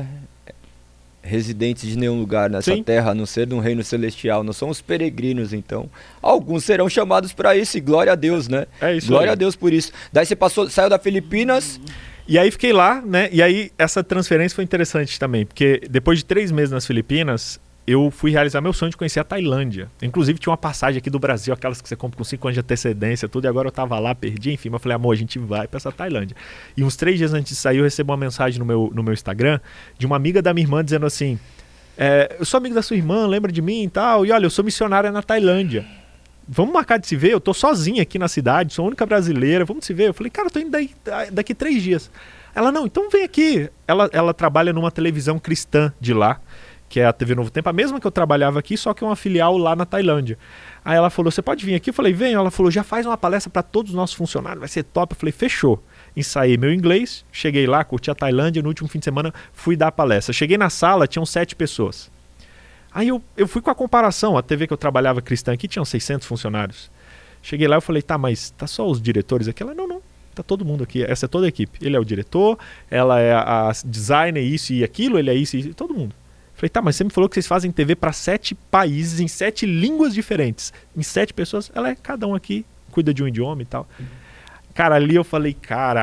residentes de nenhum lugar nessa terra, a não ser de um reino celestial. Nós somos peregrinos, então. Alguns serão chamados para isso, e glória a Deus, né? É isso. Glória a Deus por isso. Daí você saiu da Filipinas... E aí fiquei lá, né? E aí essa transferência foi interessante também, porque depois de 3 meses nas Filipinas, eu fui realizar meu sonho de conhecer a Tailândia. Inclusive tinha uma passagem aqui do Brasil, aquelas que você compra com 5 anos de antecedência, tudo, e agora eu tava lá, perdi, enfim, mas eu falei, amor, a gente vai pra essa Tailândia. E uns 3 dias antes de sair, eu recebo uma mensagem no meu Instagram de uma amiga da minha irmã dizendo assim, eu sou amigo da sua irmã, lembra de mim e tal, e olha, eu sou missionária na Tailândia. Vamos marcar de se ver? Eu tô sozinha aqui na cidade, sou a única brasileira, vamos se ver? Eu falei, cara, eu tô indo daqui 3 dias. Ela, não, então vem aqui. Ela trabalha numa televisão cristã de lá, que é a TV Novo Tempo, a mesma que eu trabalhava aqui, só que é uma filial lá na Tailândia. Aí ela falou, você pode vir aqui? Eu falei, vem. Ela falou, já faz uma palestra para todos os nossos funcionários, vai ser top. Eu falei, fechou. Ensaiei meu inglês, cheguei lá, curti a Tailândia, no último fim de semana fui dar a palestra. Cheguei na sala, tinham 7 pessoas. Aí eu fui com a comparação, a TV que eu trabalhava cristã aqui tinham 600 funcionários. Cheguei lá e falei, tá, mas tá só os diretores aqui? Ela, não, tá todo mundo aqui, essa é toda a equipe. Ele é o diretor, ela é a designer, isso e aquilo, ele é isso e todo mundo. Falei, tá, mas você me falou que vocês fazem TV para 7 países, em 7 línguas diferentes, em 7 pessoas, cada um aqui cuida de um idioma e tal. Cara, ali eu falei, caraca,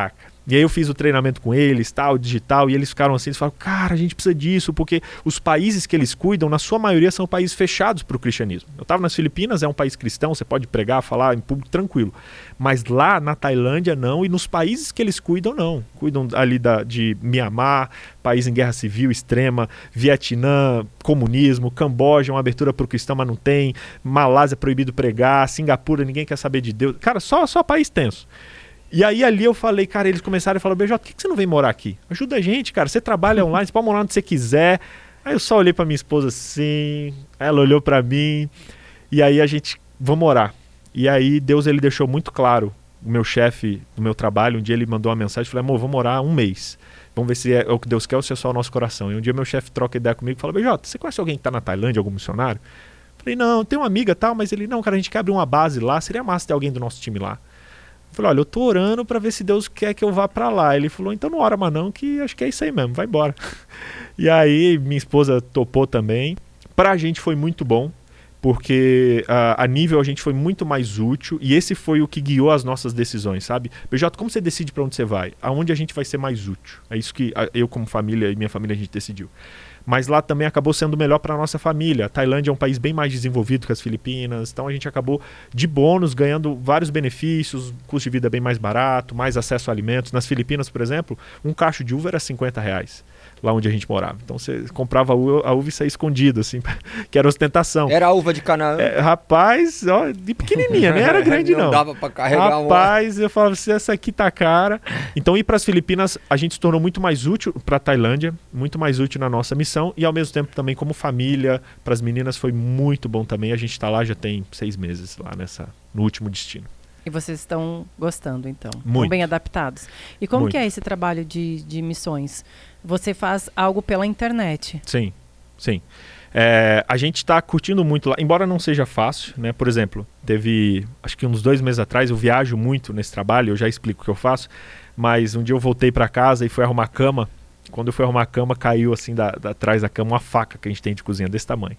E aí eu fiz o treinamento com eles, tal, digital, e eles ficaram assim, eles falaram, cara, a gente precisa disso, porque os países que eles cuidam, na sua maioria, são países fechados para o cristianismo. Eu estava nas Filipinas, é um país cristão, você pode pregar, falar em público tranquilo. Mas lá na Tailândia não, e nos países que eles cuidam não. Cuidam ali de Mianmar, país em guerra civil extrema, Vietnã, comunismo, Camboja, uma abertura para o cristão, mas não tem, Malásia proibido pregar, Singapura, ninguém quer saber de Deus. Cara, só país tenso. E aí ali eu falei, cara, eles começaram a falar, BJ, por que você não vem morar aqui? Ajuda a gente, cara, você trabalha online, você pode morar onde você quiser. Aí eu só olhei pra minha esposa assim, ela olhou pra mim, e aí a gente, vamos morar. E aí Deus, ele deixou muito claro, o meu chefe do meu trabalho, um dia ele mandou uma mensagem, falei, amor, vamos morar 1 mês. Vamos ver se é o que Deus quer ou se é só o nosso coração. E um dia meu chefe troca ideia comigo e fala, BJ, você conhece alguém que tá na Tailândia, algum missionário? Falei, não, tem uma amiga e tal, mas ele, não, cara, a gente quer abrir uma base lá, seria massa ter alguém do nosso time lá. Eu falei, olha, eu tô orando pra ver se Deus quer que eu vá pra lá. Ele falou, então não ora mais não, que acho que é isso aí mesmo, vai embora. E aí minha esposa topou também. Pra gente foi muito bom, porque a nível a gente foi muito mais útil, e esse foi o que guiou as nossas decisões, sabe? BJ, como você decide pra onde você vai? Aonde a gente vai ser mais útil? É isso que eu como família e minha família a gente decidiu. Mas lá também acabou sendo melhor para a nossa família. A Tailândia é um país bem mais desenvolvido que as Filipinas, então a gente acabou de bônus ganhando vários benefícios, custo de vida bem mais barato, mais acesso a alimentos. Nas Filipinas, por exemplo, um cacho de uva era R$50, lá onde a gente morava. Então você comprava a uva e saía escondido, assim, que era ostentação. Era a uva de Canaã? Rapaz, ó, de pequenininha, nem era grande não. Não dava para carregar Rapaz, eu falava, se essa aqui tá cara. Então ir para as Filipinas, a gente se tornou muito mais útil para a Tailândia, muito mais útil na nossa missão, e ao mesmo tempo também como família, para as meninas foi muito bom também. A gente está lá já tem 6 meses lá no último destino. E vocês estão gostando, então? Muito. Estão bem adaptados. E como Muito. que é esse trabalho de missões? Você faz algo pela internet? Sim, sim. A gente está curtindo muito lá, embora não seja fácil, né? Por exemplo, teve, acho que uns 2 meses atrás, eu viajo muito nesse trabalho, eu já explico o que eu faço, mas um dia eu voltei para casa e fui arrumar a cama. Quando eu fui arrumar a cama, caiu assim atrás da cama uma faca que a gente tem de cozinha desse tamanho.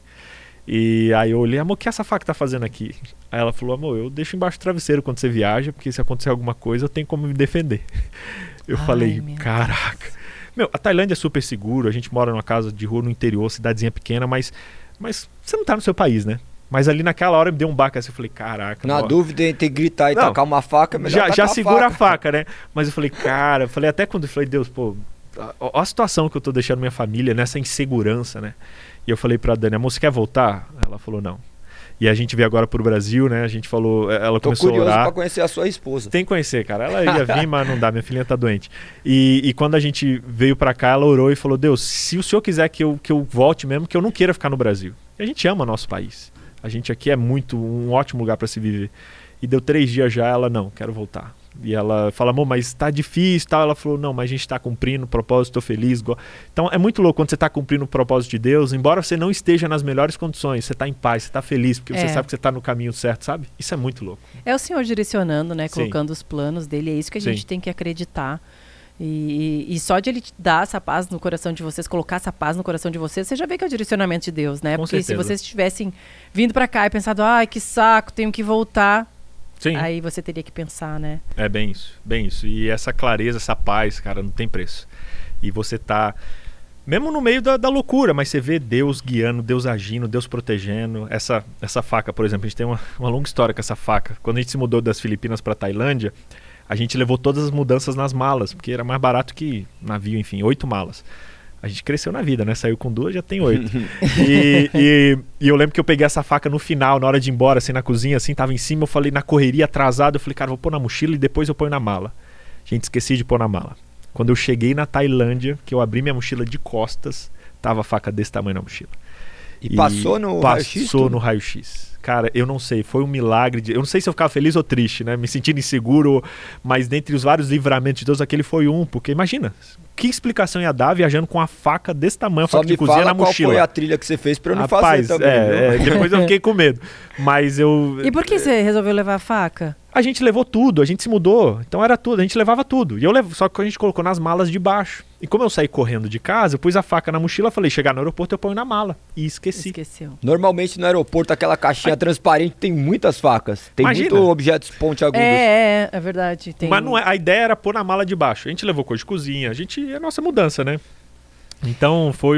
E aí eu olhei, amor, o que essa faca tá fazendo aqui? Aí ela falou, amor, eu deixo embaixo do travesseiro quando você viaja, porque se acontecer alguma coisa eu tenho como me defender. Eu falei, caraca. Meu, a Tailândia é super seguro, a gente mora numa casa de rua no interior, cidadezinha pequena, mas você não tá no seu país, né? Mas ali naquela hora me deu um baque assim, eu falei, caraca. Na dúvida entre gritar e tacar uma faca, melhor já segura a faca, né? Mas eu falei, cara, até quando eu falei, Deus, pô, olha a situação que eu tô deixando minha família nessa insegurança, né? E eu falei pra Dani, amor, você quer voltar? Ela falou, não. E a gente veio agora pro Brasil, né? A gente falou, ela começou a orar. Tô curioso pra conhecer a sua esposa. Tem que conhecer, cara. Ela ia vir, mas não dá, minha filhinha tá doente. E quando a gente veio pra cá, ela orou e falou, Deus, se o Senhor quiser que eu volte mesmo, que eu não queira ficar no Brasil. E a gente ama nosso país. A gente aqui é um ótimo lugar pra se viver. E deu 3 dias já, ela, não, quero voltar. E ela fala, amor, mas tá difícil, tal. Ela falou, não, mas a gente tá cumprindo o propósito, tô feliz. Então é muito louco quando você tá cumprindo o propósito de Deus, embora você não esteja nas melhores condições, você tá em paz, você tá feliz, porque você sabe que você tá no caminho certo, sabe? Isso é muito louco. É o Senhor direcionando, né? Colocando os planos dele, é isso que a gente tem que acreditar. E só de ele te dar essa paz no coração de vocês, colocar essa paz no coração de vocês, você já vê que é o direcionamento de Deus, né? Porque se vocês tivessem vindo pra cá e pensado, ai, que saco, tenho que voltar... Sim. Aí você teria que pensar, né? É bem isso, bem isso. E essa clareza, essa paz, cara, não tem preço. E você tá, mesmo no meio da loucura, mas você vê Deus guiando, Deus agindo, Deus protegendo. Essa faca, por exemplo, a gente tem uma longa história com essa faca. Quando a gente se mudou das Filipinas pra Tailândia, a gente levou todas as mudanças nas malas, porque era mais barato que navio, enfim, 8 malas. A gente cresceu na vida, né? Saiu com 2, já tem 8. e eu lembro que eu peguei essa faca no final, na hora de ir embora, assim, na cozinha, assim, tava em cima, eu falei, na correria, atrasado, eu falei, cara, vou pôr na mochila e depois eu ponho na mala. Gente, esqueci de pôr na mala. Quando eu cheguei na Tailândia, que eu abri minha mochila de costas, tava a faca desse tamanho na mochila. E passou no raio-x? Passou no raio-x. Cara, eu não sei, foi um milagre. Eu não sei se eu ficava feliz ou triste, né? Me sentindo inseguro, mas dentre os vários livramentos de Deus, aquele foi um. Porque imagina, que explicação ia dar viajando com a faca desse tamanho, a faca de cozinha na mochila? Qual foi a trilha que você fez pra eu não fazer também. Depois eu fiquei com medo. Mas eu... E por que você resolveu levar a faca? A gente levou tudo, a gente se mudou, então era tudo, a gente levava tudo. Só que a gente colocou nas malas de baixo. E como eu saí correndo de casa, eu pus a faca na mochila, falei, chegar no aeroporto eu ponho na mala. E Esqueceu. Normalmente no aeroporto, aquela caixinha transparente tem muitos facas. Tem muitos objetos pontiagudos. É verdade. Tem... Mas não é, a ideia era pôr na mala de baixo. A gente levou coisa de cozinha, é a nossa mudança, né? Então foi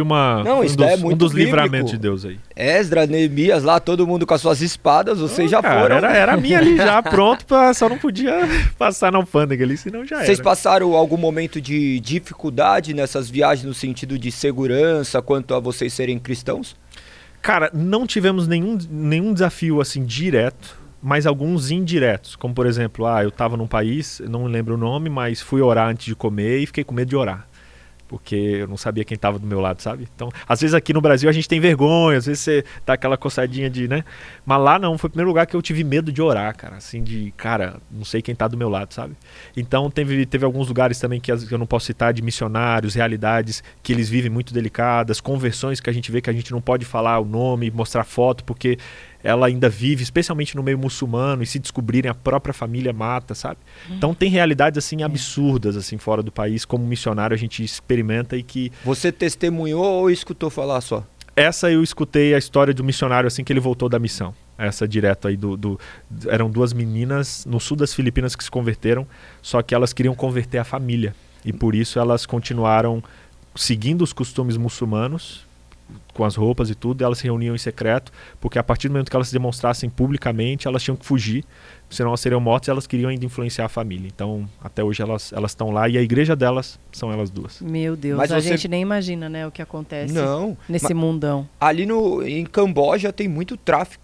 um dos livramentos de Deus aí. Esdras, Neemias lá, todo mundo com as suas espadas, vocês já foram. Era a minha ali já, pronto, só não podia passar na alfândega ali, senão já era. Vocês passaram algum momento de dificuldade nessas viagens no sentido de segurança, quanto a vocês serem cristãos? Cara, não tivemos nenhum desafio assim direto, mas alguns indiretos. Como por exemplo, eu estava num país, não lembro o nome, mas fui orar antes de comer e fiquei com medo de orar. Porque eu não sabia quem estava do meu lado, sabe? Então, às vezes aqui no Brasil a gente tem vergonha, às vezes você dá aquela coçadinha de, né? Mas lá não, foi o primeiro lugar que eu tive medo de orar, cara. Assim, não sei quem tá do meu lado, sabe? Então, teve alguns lugares também que eu não posso citar, de missionários, realidades que eles vivem muito delicadas, conversões que a gente vê que a gente não pode falar o nome, mostrar foto, porque ela ainda vive, especialmente no meio muçulmano, e se descobrirem a própria família mata, sabe? Então tem realidades assim absurdas assim fora do país, como missionário a gente experimenta e que... Você testemunhou ou escutou falar só? Essa eu escutei a história do missionário assim que ele voltou da missão. Essa direto aí eram 2 meninas no sul das Filipinas que se converteram, só que elas queriam converter a família. E por isso elas continuaram seguindo os costumes muçulmanos, com as roupas e tudo, elas se reuniam em secreto, porque a partir do momento que elas se demonstrassem publicamente, elas tinham que fugir, senão elas seriam mortas, e elas queriam ainda influenciar a família. Então, até hoje elas estão lá, e a igreja delas são elas 2. Meu Deus, mas a gente nem imagina, né, o que acontece nesse mundão. Ali em Camboja tem muito tráfico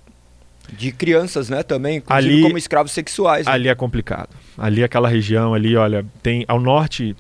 de crianças, né, também, inclusive ali, como escravos sexuais. Né? Ali é complicado. Ali aquela região ali, olha, tem ao norte,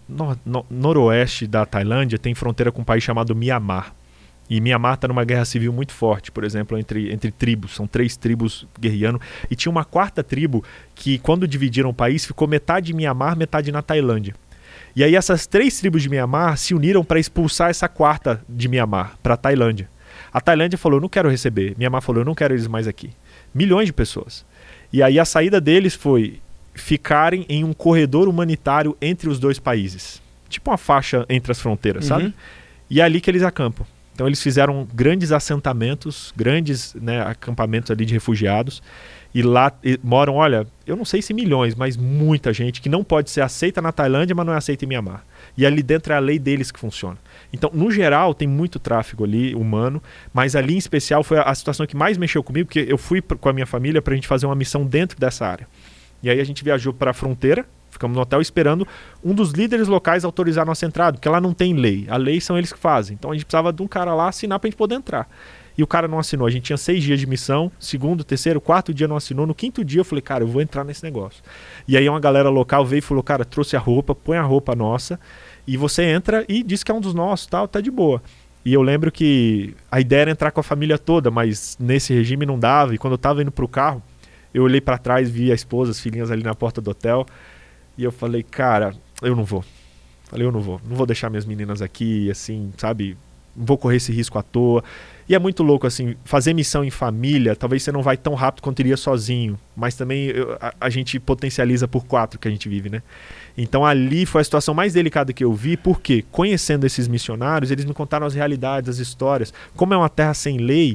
noroeste da Tailândia, tem fronteira com um país chamado Mianmar. E Mianmar está numa guerra civil muito forte, por exemplo, entre tribos. São 3 tribos guerreando. E tinha uma 4ª tribo que, quando dividiram o país, ficou metade em Mianmar, metade na Tailândia. E aí essas 3 tribos de Mianmar se uniram para expulsar essa 4ª de Mianmar para a Tailândia. A Tailândia falou, não quero receber. Mianmar falou, eu não quero eles mais aqui. Milhões de pessoas. E aí a saída deles foi ficarem em um corredor humanitário entre os 2 países. Tipo uma faixa entre as fronteiras, sabe? E é ali que eles acampam. Então eles fizeram grandes assentamentos, grandes, né, acampamentos ali de refugiados, e lá moram, olha, eu não sei se milhões, mas muita gente que não pode ser aceita na Tailândia, mas não é aceita em Mianmar. E ali dentro é a lei deles que funciona. Então, no geral, tem muito tráfego ali, humano, mas ali em especial foi a situação que mais mexeu comigo, porque eu fui com a minha família para a gente fazer uma missão dentro dessa área. E aí a gente viajou para a fronteira, ficamos no hotel esperando um dos líderes locais autorizar a nossa entrada, porque lá não tem lei. A lei são eles que fazem. Então a gente precisava de um cara lá assinar pra gente poder entrar. E o cara não assinou. A gente tinha 6 dias de missão, 2º, 3º, 4º dia não assinou. No 5º dia eu falei, cara, eu vou entrar nesse negócio. E aí uma galera local veio e falou, cara, trouxe a roupa, põe a roupa nossa, e você entra e diz que é um dos nossos, tal, tá de boa. E eu lembro que a ideia era entrar com a família toda, mas nesse regime não dava. E quando eu tava indo pro carro, eu olhei pra trás, vi a esposa, as filhinhas ali na porta do hotel. E eu falei, cara, eu não vou. Falei, eu não vou deixar minhas meninas aqui, assim, sabe? Não vou correr esse risco à toa. E é muito louco, assim, fazer missão em família, talvez você não vai tão rápido quanto iria sozinho, mas também a gente potencializa por 4 que a gente vive, né? Então ali foi a situação mais delicada que eu vi, porque conhecendo esses missionários, eles me contaram as realidades, as histórias. Como é uma terra sem lei,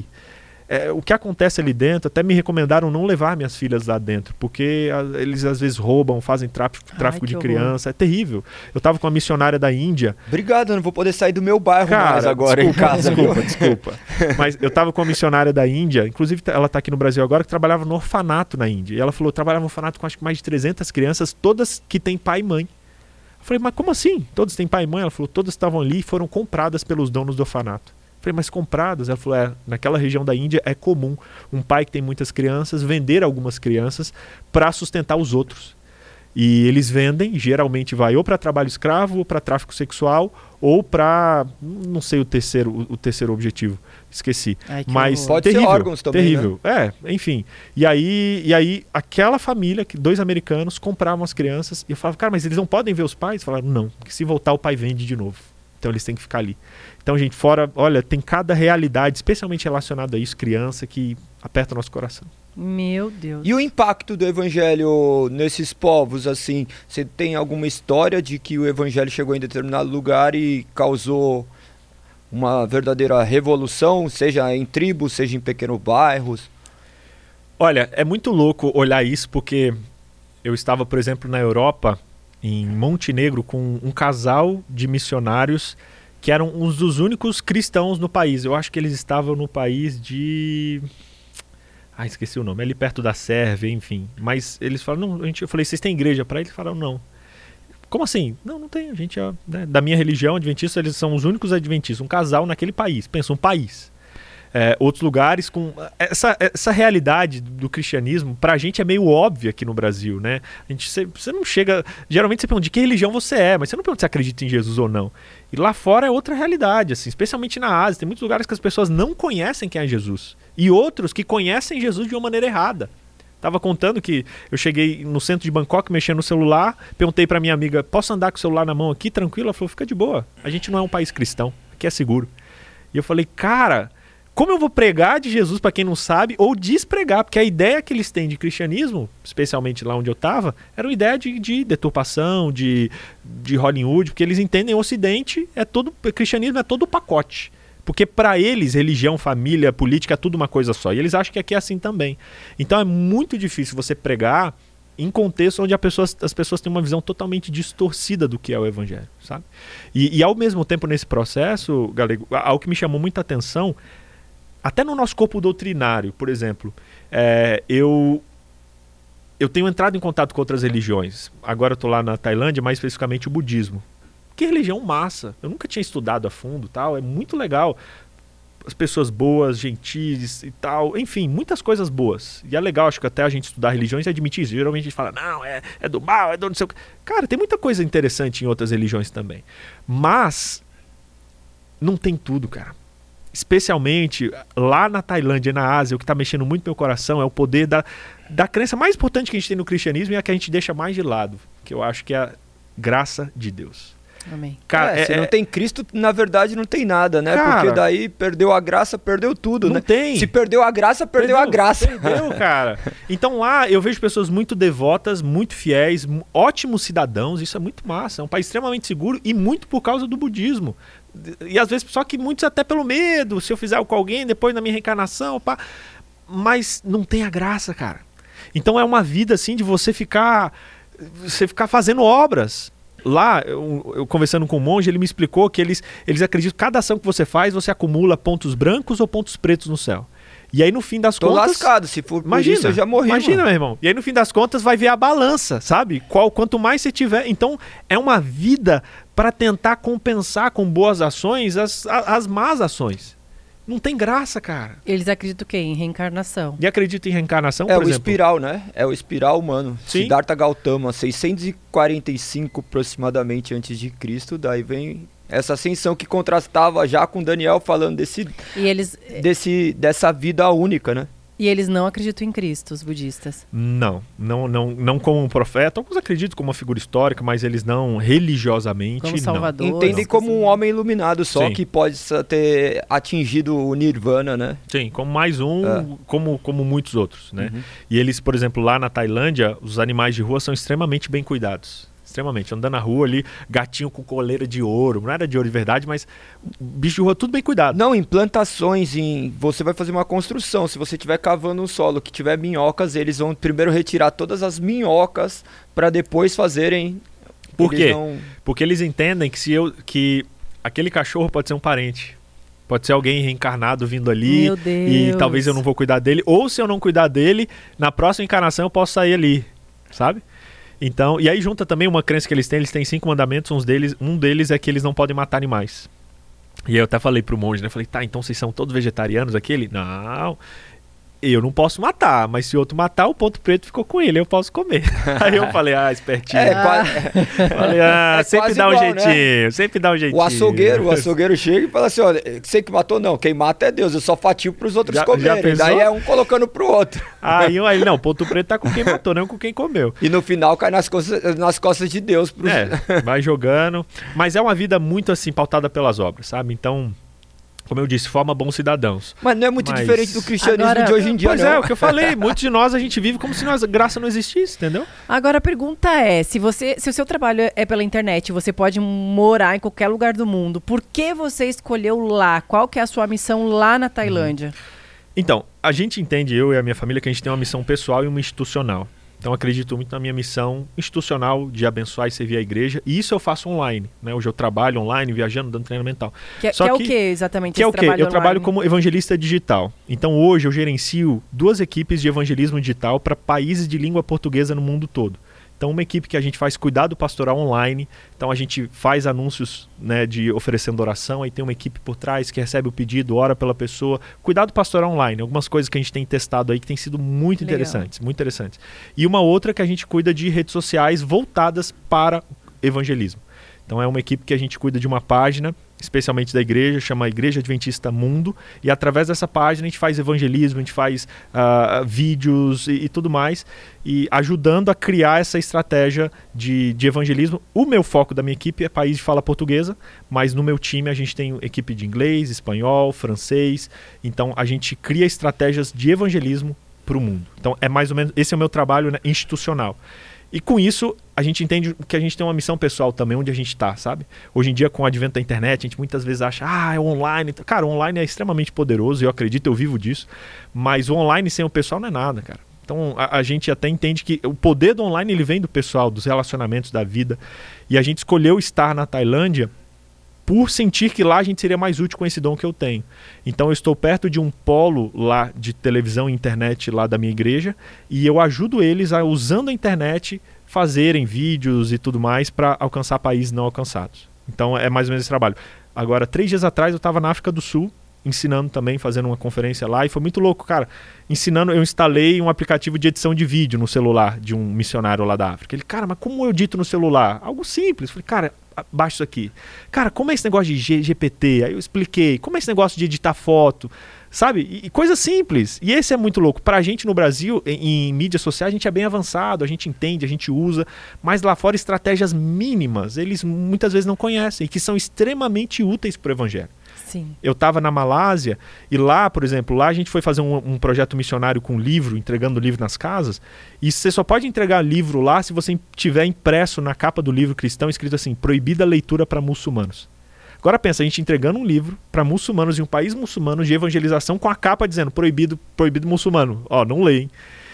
o que acontece ali dentro, até me recomendaram não levar minhas filhas lá dentro, porque eles às vezes roubam, fazem tráfico de criança, é terrível. Eu tava com uma missionária da Índia. Obrigado, eu não vou poder sair do meu bairro mais agora em casa. Desculpa. Mas eu tava com uma missionária da Índia, inclusive ela tá aqui no Brasil agora, que trabalhava no orfanato na Índia. E ela falou, trabalhava no orfanato com acho que mais de 300 crianças, todas que têm pai e mãe. Eu falei, mas como assim? Todas têm pai e mãe? Ela falou, todas estavam ali e foram compradas pelos donos do orfanato. Falei, mas compradas? Ela falou, naquela região da Índia é comum um pai que tem muitas crianças vender algumas crianças para sustentar os outros. E eles vendem, geralmente vai ou para trabalho escravo, ou para tráfico sexual, ou para, não sei o terceiro objetivo, esqueci. Ai, mas pode terrível, ser órgãos também, terrível. né? Enfim. E aí aquela família, 2 americanos, compravam as crianças, e eu falava, cara, mas eles não podem ver os pais? Falaram, não, porque se voltar o pai vende de novo. Então eles têm que ficar ali. Então, gente, fora, olha, tem cada realidade, especialmente relacionada a isso, criança, que aperta o nosso coração. Meu Deus. E o impacto do evangelho nesses povos, assim, você tem alguma história de que o evangelho chegou em determinado lugar e causou uma verdadeira revolução, seja em tribos, seja em pequenos bairros? Olha, é muito louco olhar isso, porque eu estava, por exemplo, na Europa, em Montenegro, com um casal de missionários que eram uns dos únicos cristãos no país. Eu acho que eles estavam no país de... esqueci o nome. É ali perto da Sérvia, enfim. Mas eles falaram... Não, eu falei, vocês têm igreja para eles? Eles falaram, não. Como assim? Não tem. A gente é... Né, da minha religião, adventista, eles são os únicos adventistas. Um casal naquele país. Pensa, um país. Outros lugares com... Essa realidade do cristianismo, pra gente é meio óbvia aqui no Brasil, né? Você não chega... Geralmente você pergunta de que religião você é, mas você não pergunta se acredita em Jesus ou não. E lá fora é outra realidade, assim, especialmente na Ásia. Tem muitos lugares que as pessoas não conhecem quem é Jesus. E outros que conhecem Jesus de uma maneira errada. Tava contando que eu cheguei no centro de Bangkok mexendo no celular, perguntei pra minha amiga, posso andar com o celular na mão aqui, tranquilo? Ela falou, fica de boa. A gente não é um país cristão, aqui é seguro. E eu falei, cara... Como eu vou pregar de Jesus para quem não sabe ou despregar? Porque a ideia que eles têm de cristianismo, especialmente lá onde eu estava, era uma ideia de deturpação, de Hollywood, porque eles entendem o Ocidente, cristianismo é todo o pacote. Porque para eles, religião, família, política é tudo uma coisa só. E eles acham que aqui é assim também. Então é muito difícil você pregar em contexto onde as pessoas têm uma visão totalmente distorcida do que é o evangelho, sabe? E ao mesmo tempo nesse processo, Galego, algo que me chamou muita atenção... Até no nosso corpo doutrinário, por exemplo, eu tenho entrado em contato com outras religiões. Agora eu estou lá na Tailândia, mais especificamente o budismo. Que religião massa! Eu nunca tinha estudado a fundo, tal. É muito legal. As pessoas boas, gentis e tal. Enfim, muitas coisas boas. E é legal, acho que até a gente estudar religiões e admitir isso. Geralmente a gente fala, não, é do mal, é do não sei o que. Cara, tem muita coisa interessante em outras religiões também. Mas não tem tudo, cara. Especialmente lá na Tailândia e na Ásia, o que está mexendo muito no meu coração é o poder da crença mais importante que a gente tem no cristianismo e a que a gente deixa mais de lado, que eu acho que é a graça de Deus. Amém. Cara, se não tem Cristo, na verdade não tem nada, né? Cara, porque daí perdeu a graça, perdeu tudo, não né? Tem. Se perdeu a graça, perdeu a graça. Perdeu, cara. Então lá eu vejo pessoas muito devotas, muito fiéis, ótimos cidadãos, isso é muito massa. É um país extremamente seguro e muito por causa do budismo. E às vezes, só que muitos até pelo medo, se eu fizer algo com alguém, depois na minha reencarnação, pá. Mas não tem a graça, cara. Então é uma vida assim de você ficar fazendo obras. Lá, eu conversando com um monge, ele me explicou que eles acreditam que cada ação que você faz, você acumula pontos brancos ou pontos pretos no céu. E aí no fim das contas... Tô lascado, se for por isso eu já morri. Imagina, meu irmão. E aí no fim das contas vai ver a balança, sabe? Quanto mais você tiver... Então é uma vida para tentar compensar com boas ações as más ações. Não tem graça, cara. Eles acreditam o quê? Em reencarnação. E acreditam em reencarnação, por exemplo? É o espiral, né? É o espiral humano. Sim. Siddhartha Gautama, 645 aproximadamente antes de Cristo, daí vem essa ascensão que contrastava já com Daniel falando dessa vida única, né? E eles não acreditam em Cristo, os budistas? Não como um profeta. Alguns acreditam como uma figura histórica, mas eles não religiosamente. Como Salvador. Entendem como um homem iluminado só, Sim. que pode ter atingido o Nirvana, né? Sim, como mais um, como muitos outros, né? Uhum. E eles, por exemplo, lá na Tailândia, os animais de rua são extremamente bem cuidados. Extremamente. Andando na rua ali, gatinho com coleira de ouro. Não era de ouro de verdade, mas bicho de rua tudo bem cuidado. Não, em plantações, você vai fazer uma construção. Se você estiver cavando um solo que tiver minhocas, eles vão primeiro retirar todas as minhocas para depois fazerem... Por quê? Porque eles entendem que aquele cachorro pode ser um parente. Pode ser alguém reencarnado vindo ali. Meu Deus. E talvez eu não vou cuidar dele. Ou se eu não cuidar dele, na próxima encarnação eu posso sair ali. Sabe? Então, e aí junta também uma crença que eles têm 5 mandamentos, um deles é que eles não podem matar animais. E aí eu até falei pro monge, né? Falei, tá, então vocês são todos vegetarianos aqui? Ele, não, eu não posso matar, mas se outro matar, o ponto preto ficou com ele, eu posso comer. Aí eu falei, espertinho. Falei, sempre dá um igual, jeitinho, né? Sempre dá um jeitinho. O açougueiro chega e fala assim, olha, você que matou não, quem mata é Deus, eu só fatio pros outros comerem. Daí é um colocando pro outro. Aí não, o ponto preto tá com quem matou, não com quem comeu. E no final cai nas costas de Deus. Vai jogando. Mas é uma vida muito assim, pautada pelas obras, sabe? Então... como eu disse, forma bons cidadãos. Mas não é muito diferente do cristianismo de hoje em dia, pois não. É, o que eu falei, muitos de nós a gente vive como se a graça não existisse, entendeu? Agora a pergunta é, se o seu trabalho é pela internet, você pode morar em qualquer lugar do mundo, por que você escolheu lá? Qual que é a sua missão lá na Tailândia? Então, a gente entende, eu e a minha família, que a gente tem uma missão pessoal e uma institucional. Então, acredito muito na minha missão institucional de abençoar e servir a igreja. E isso eu faço online, né? Hoje eu trabalho online, viajando, dando treinamento e tal. Que é o que exatamente que esse é o quê? trabalho Eu online? trabalho como evangelista digital. Então, hoje eu gerencio 2 equipes de evangelismo digital para países de língua portuguesa no mundo todo. Então, uma equipe que a gente faz cuidado pastoral online. Então, a gente faz anúncios, né, de oferecendo oração. Aí tem uma equipe por trás que recebe o pedido, ora pela pessoa. Cuidado pastoral online. Algumas coisas que a gente tem testado aí que tem sido muito interessantes. Muito interessantes. E uma outra que a gente cuida de redes sociais voltadas para evangelismo. Então, é uma equipe que a gente cuida de uma página, especialmente da igreja, chama Igreja Adventista Mundo, e através dessa página a gente faz evangelismo, a gente faz vídeos e tudo mais, e ajudando a criar essa estratégia de evangelismo. O meu foco da minha equipe é país de fala portuguesa, mas no meu time a gente tem equipe de inglês, espanhol, francês, então a gente cria estratégias de evangelismo para o mundo. Então é mais ou menos, esse é o meu trabalho, né, institucional. E com isso, a gente entende que a gente tem uma missão pessoal também, onde a gente está, sabe? Hoje em dia, com o advento da internet, a gente muitas vezes acha, é online. Cara, o online é extremamente poderoso, eu acredito, eu vivo disso. Mas o online sem o pessoal não é nada, cara. Então, a gente até entende que o poder do online, ele vem do pessoal, dos relacionamentos, da vida. E a gente escolheu estar na Tailândia por sentir que lá a gente seria mais útil com esse dom que eu tenho. Então eu estou perto de um polo lá de televisão e internet lá da minha igreja e eu ajudo eles a, usando a internet, fazerem vídeos e tudo mais para alcançar países não alcançados. Então é mais ou menos esse trabalho. Agora, 3 dias atrás eu estava na África do Sul, ensinando também, fazendo uma conferência lá, e foi muito louco, cara. Ensinando, eu instalei um aplicativo de edição de vídeo no celular de um missionário lá da África. Ele, cara, mas como eu edito no celular? Algo simples. Eu falei, cara, baixa isso aqui. Cara, como é esse negócio de GPT? Aí eu expliquei. Como é esse negócio de editar foto? Sabe? E coisa simples. E esse é muito louco. Pra gente no Brasil, em mídias sociais, a gente é bem avançado, a gente entende, a gente usa, mas lá fora estratégias mínimas, eles muitas vezes não conhecem, e que são extremamente úteis pro evangelho. Sim. Eu estava na Malásia e lá, por exemplo, lá a gente foi fazer um projeto missionário com livro, entregando livro nas casas, e você só pode entregar livro lá se você tiver impresso na capa do livro cristão, escrito assim, proibida leitura para muçulmanos. Agora pensa, a gente entregando um livro para muçulmanos em um país muçulmano de evangelização com a capa dizendo proibido muçulmano, não leem.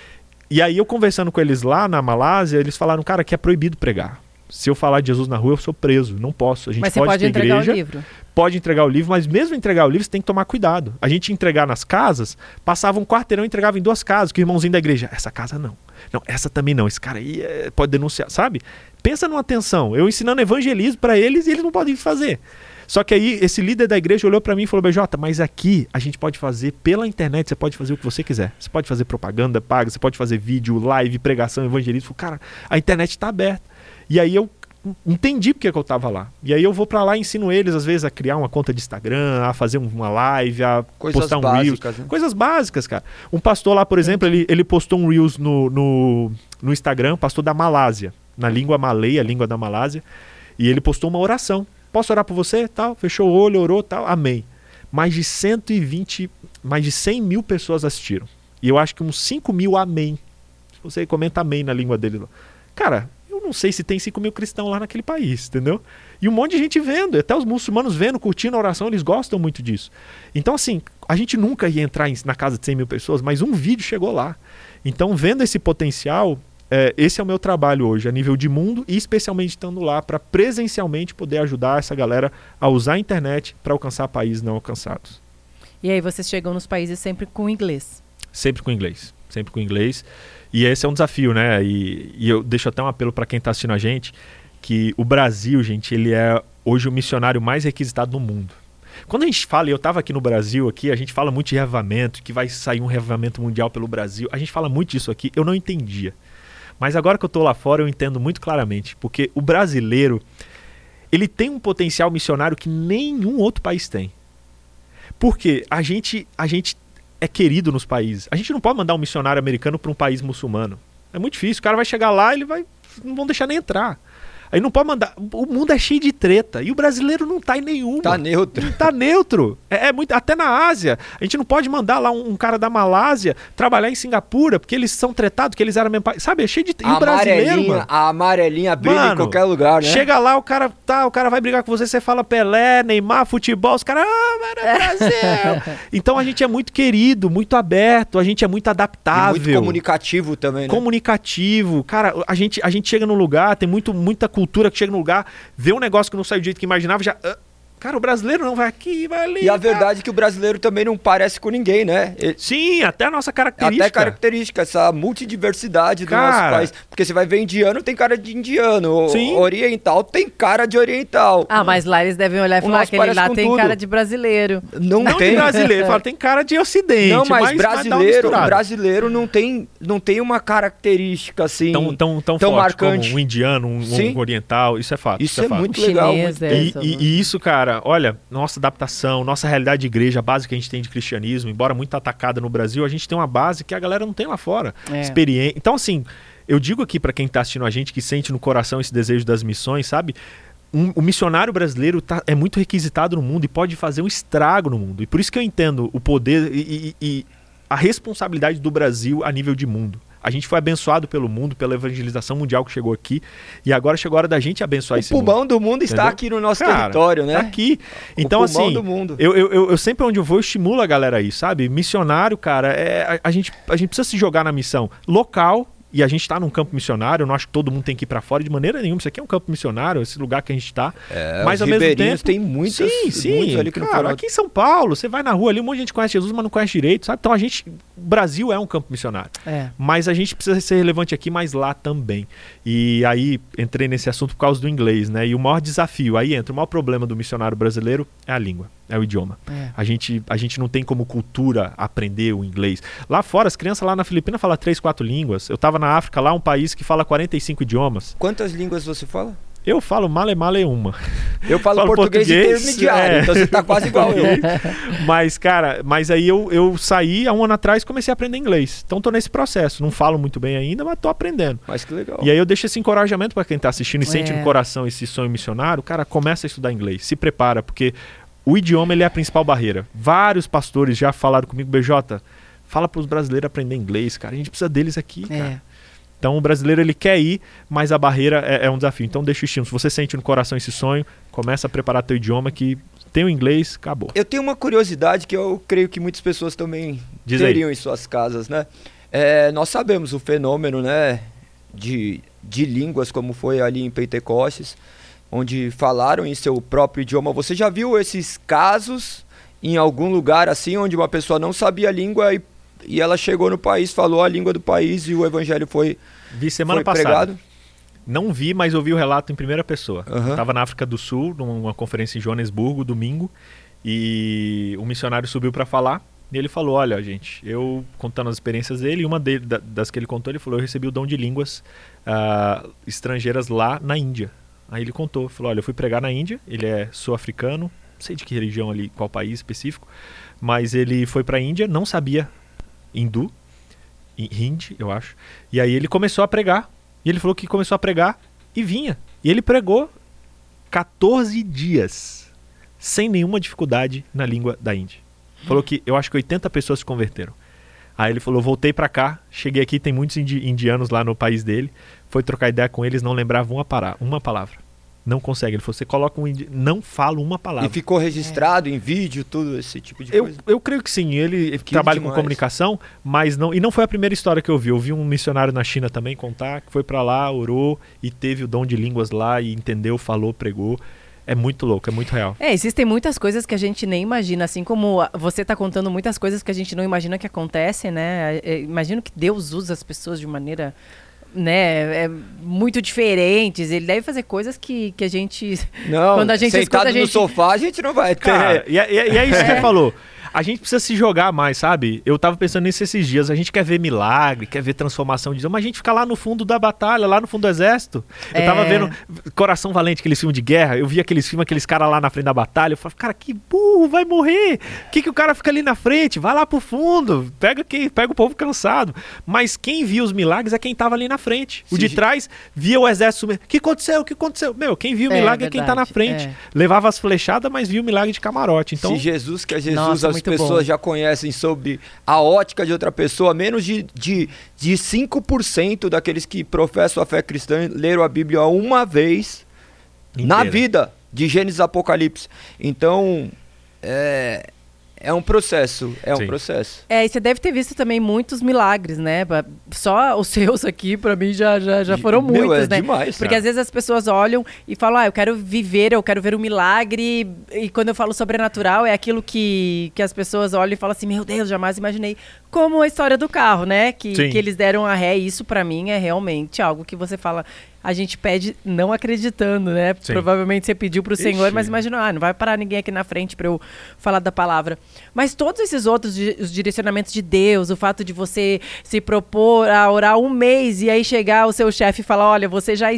E aí eu conversando com eles lá na Malásia, eles falaram, cara, que é proibido pregar. Se eu falar de Jesus na rua, eu sou preso, não posso. A gente mas você pode entregar igreja, o livro. Pode entregar o livro, mas mesmo entregar o livro, você tem que tomar cuidado. A gente entregar nas casas, passava um quarteirão e entregava em 2 casas, que o irmãozinho da igreja, essa casa não. Não, essa também não, esse cara aí pode denunciar, sabe? Pensa numa atenção, eu ensinando evangelismo para eles e eles não podem fazer. Só que aí esse líder da igreja olhou para mim e falou, BJ, mas aqui a gente pode fazer pela internet, você pode fazer o que você quiser. Você pode fazer propaganda paga, você pode fazer vídeo, live, pregação, evangelismo. Cara, a internet está aberta. E aí eu entendi porque que eu estava lá. E aí eu vou para lá e ensino eles, às vezes, a criar uma conta de Instagram, a fazer uma live, a postar um Reels. Né? Coisas básicas, cara. Um pastor lá, por exemplo, ele postou um Reels no Instagram, pastor da Malásia, na língua malay, a língua da Malásia, e ele postou uma oração. Posso orar por você? Tal, fechou o olho, orou, tal, amém. Mais de 100 mil pessoas assistiram. E eu acho que uns 5 mil amém. Se você comenta amém na língua dele. Cara, eu não sei se tem 5 mil cristãos lá naquele país, entendeu? E um monte de gente vendo, até os muçulmanos vendo, curtindo a oração, eles gostam muito disso. Então assim, a gente nunca ia entrar na casa de 100 mil pessoas, mas um vídeo chegou lá. Então vendo esse potencial, esse é o meu trabalho hoje, a nível de mundo e especialmente estando lá para presencialmente poder ajudar essa galera a usar a internet para alcançar países não alcançados. E aí vocês chegam nos países sempre com inglês? Sempre com inglês, sempre com inglês. E esse é um desafio, né? E eu deixo até um apelo para quem está assistindo a gente, que o Brasil, gente, ele é hoje o missionário mais requisitado no mundo. Quando a gente fala, e eu estava aqui no Brasil, a gente fala muito de reavivamento, que vai sair um reavivamento mundial pelo Brasil. A gente fala muito disso aqui, eu não entendia. Mas agora que eu estou lá fora, eu entendo muito claramente, porque o brasileiro, ele tem um potencial missionário que nenhum outro país tem. Porque a gente é querido nos países. A gente não pode mandar um missionário americano para um país muçulmano. É muito difícil. O cara vai chegar lá, não vão deixar nem entrar. Aí não pode mandar. O mundo é cheio de treta. E o brasileiro não tá em nenhuma. Tá neutro. Tá neutro. Muito, até na Ásia. A gente não pode mandar lá um cara da Malásia trabalhar em Singapura, porque eles são tretados, que eles eram mesmo. Sabe, é cheio de. E o brasileiro, mano. A amarelinha brilha em qualquer lugar, né? Chega lá, o cara vai brigar com você fala Pelé, Neymar, futebol, os caras, Brasil! Então a gente é muito querido, muito aberto, a gente é muito adaptável. E muito comunicativo também, né? Comunicativo. Cara, a gente chega num lugar, tem muita cultura que chega num lugar, vê um negócio que não sai do jeito que imaginava, já... Cara, o brasileiro não vai aqui, vai ali. E a verdade é que o brasileiro também não parece com ninguém, né? Sim, até a nossa característica. Até característica, essa multidiversidade do nosso país. Porque você vai ver indiano, tem cara de indiano. Sim. Oriental tem cara de oriental. Mas lá eles devem olhar e falar que ele lá tem cara de brasileiro. Não tem. De brasileiro, fala, tem cara de ocidente. Não, mas brasileiro não tem uma característica assim tão forte marcante como um indiano, um oriental. Isso é fato. Isso é muito legal. E isso, cara, olha, nossa adaptação, nossa realidade de igreja, a base que a gente tem de cristianismo, embora muito atacada no Brasil, a gente tem uma base que a galera não tem lá fora. Experiência. Então, assim, eu digo aqui pra quem tá assistindo a gente, que sente no coração esse desejo das missões, sabe? O missionário brasileiro é muito requisitado no mundo e pode fazer um estrago no mundo. E por isso que eu entendo o poder e a responsabilidade do Brasil a nível de mundo. A gente foi abençoado pelo mundo, pela evangelização mundial que chegou aqui. E agora chegou a hora da gente abençoar esse mundo. O pulmão do mundo está aqui no nosso território, né? Tá aqui. Então, o pulmão assim, do mundo. Eu sempre onde eu vou, eu estimulo a galera aí, sabe? Missionário, cara, a gente precisa se jogar na missão local. E a gente está num campo missionário, eu não acho que todo mundo tem que ir para fora de maneira nenhuma. Isso aqui é um campo missionário, esse lugar que a gente está. Mas ao mesmo tempo tem muitos ali que cara, aqui em São Paulo, você vai na rua ali, um monte de gente conhece Jesus, mas não conhece direito, sabe? Então o Brasil é um campo missionário. Mas a gente precisa ser relevante aqui, mas lá também. E aí entrei nesse assunto por causa do inglês, né? E o maior desafio, aí entra o maior problema do missionário brasileiro é a língua. É o idioma. A gente não tem como cultura aprender o inglês. Lá fora, as crianças lá na Filipina falam 3, 4 línguas. Eu tava na África, lá um país que fala 45 idiomas. Quantas línguas você fala? Eu falo male uma. Eu falo português intermediário, então você tá quase igual eu. Mas, cara, aí eu saí há um ano atrás e comecei a aprender inglês. Então tô nesse processo. Não falo muito bem ainda, mas tô aprendendo. Mas que legal. E aí eu deixo esse encorajamento para quem tá assistindo e sente no coração esse sonho missionário. Cara, começa a estudar inglês. Se prepara, porque o idioma ele é a principal barreira. Vários pastores já falaram comigo, BJ, fala para os brasileiros aprender inglês, cara. A gente precisa deles aqui, cara. Então o brasileiro ele quer ir, mas a barreira é um desafio. Então deixa o estímulo. Se você sente no coração esse sonho, começa a preparar teu idioma que tem o inglês, acabou. Eu tenho uma curiosidade que eu creio que muitas pessoas também teriam em suas casas, né? Nós sabemos o fenômeno, né, de línguas como foi ali em Pentecostes, onde falaram em seu próprio idioma. Você já viu esses casos em algum lugar assim, onde uma pessoa não sabia a língua e ela chegou no país, falou a língua do país e o evangelho foi semana passada. Pregado? Não vi, mas ouvi o relato em primeira pessoa. Eu estava na África do Sul, numa conferência em Joanesburgo, domingo, e o missionário subiu para falar. E ele falou, olha, gente, eu contando as experiências dele, e uma das que ele contou, ele falou, eu recebi o dom de línguas estrangeiras lá na Índia. Aí ele contou, falou, olha, eu fui pregar na Índia, ele é sul-africano, não sei de que religião ali, qual país específico, mas ele foi para a Índia, não sabia hindu, hindi, eu acho, e aí ele começou a pregar, e ele falou que começou a pregar e vinha, e ele pregou 14 dias, sem nenhuma dificuldade na língua da Índia. Falou que, eu acho que 80 pessoas se converteram. Aí ele falou, voltei pra cá, cheguei aqui, tem muitos indianos lá no país dele, foi trocar ideia com eles, não lembrava uma palavra. Não consegue. Ele falou, você coloca não fala uma palavra. E ficou registrado em vídeo, tudo esse tipo de coisa? Eu creio que sim. Ele trabalha com comunicação, mas não... E não foi a primeira história que eu vi. Eu vi um missionário na China também contar, que foi pra lá, orou e teve o dom de línguas lá e entendeu, falou, pregou. É muito louco, é muito real. Existem muitas coisas que a gente nem imagina, assim como você está contando muitas coisas que a gente não imagina que acontecem, né? Imagino que Deus usa as pessoas de maneira, né, muito diferentes. Ele deve fazer coisas que a gente... Não, quando a gente sentado no sofá a gente não vai ter. Cara, e é isso que você falou. A gente precisa se jogar mais, sabe? Eu tava pensando nisso esses dias. A gente quer ver milagre, quer ver transformação de Deus, mas a gente fica lá no fundo da batalha, lá no fundo do exército. Eu tava vendo Coração Valente, aqueles filmes de guerra. Eu vi aqueles filmes, aqueles caras lá na frente da batalha. Eu falava, cara, que burro, vai morrer. Que o cara fica ali na frente? Vai lá pro fundo. Pega o povo cansado. Mas quem via os milagres é quem tava ali na frente. O de trás via o exército. O que aconteceu? Meu, quem viu o milagre é quem tá na frente. Levava as flechadas, mas viu o milagre de camarote. Então, se Jesus, que é Jesus, as pessoas já conhecem sobre a ótica de outra pessoa, menos de 5% daqueles que professam a fé cristã leram a Bíblia uma vez na vida, de Gênesis a Apocalipse. Então, é um processo, um processo. E você deve ter visto também muitos milagres, né? Só os seus aqui, pra mim, já foram muitos, né? Demais, porque às vezes as pessoas olham e falam, eu quero ver um milagre. E quando eu falo sobrenatural, é aquilo que as pessoas olham e falam assim, meu Deus, jamais imaginei. Como a história do carro, né? Que eles deram a ré. Isso pra mim é realmente algo que você fala... A gente pede não acreditando, né? Sim. Provavelmente você pediu pro Senhor, mas imagina, não vai parar ninguém aqui na frente para eu falar da palavra. Mas todos esses outros, os direcionamentos de Deus, o fato de você se propor a orar um mês e aí chegar o seu chefe e falar, olha, você já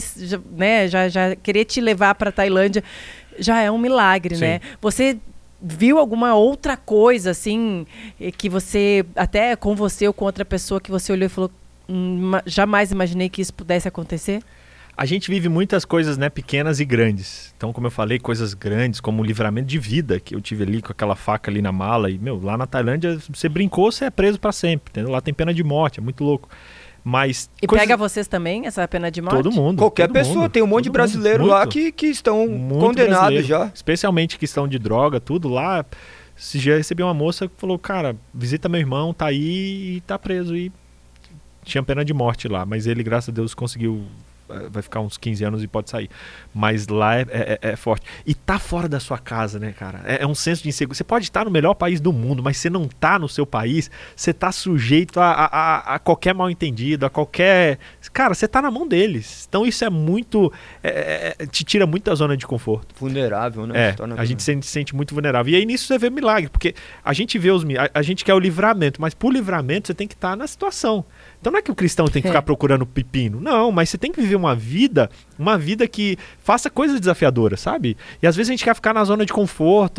querer te levar para Tailândia, já é um milagre, né? Você viu alguma outra coisa, assim, que você, até com você ou com outra pessoa, que você olhou e falou, jamais imaginei que isso pudesse acontecer? A gente vive muitas coisas, né, pequenas e grandes. Então, como eu falei, coisas grandes, como o livramento de vida, que eu tive ali com aquela faca ali na mala. E, lá na Tailândia, você brincou, você é preso para sempre, entendeu? Lá tem pena de morte, é muito louco. Mas pega vocês também, essa pena de morte? Todo mundo. Qualquer pessoa, tem um monte de brasileiro lá que estão condenados já. Especialmente questão de droga, tudo lá. Se já recebi uma moça que falou, cara, visita meu irmão, tá aí e tá preso. E tinha pena de morte lá, mas ele, graças a Deus, conseguiu... Vai ficar uns 15 anos e pode sair. Mas lá é forte. E tá fora da sua casa, né, cara? É um senso de insegurança. Você pode estar no melhor país do mundo, mas você não tá no seu país, você tá sujeito a qualquer mal entendido, a qualquer... Cara, você tá na mão deles. Então isso é muito... te tira muito da zona de conforto. Vulnerável, né? A gente se sente muito vulnerável. E aí nisso você vê milagre, porque a gente vê a gente quer o livramento, mas por livramento você tem que estar na situação. Então não é que o cristão tem que ficar procurando pepino. Não, mas você tem que viver uma vida que faça coisas desafiadoras, sabe? E às vezes a gente quer ficar na zona de conforto.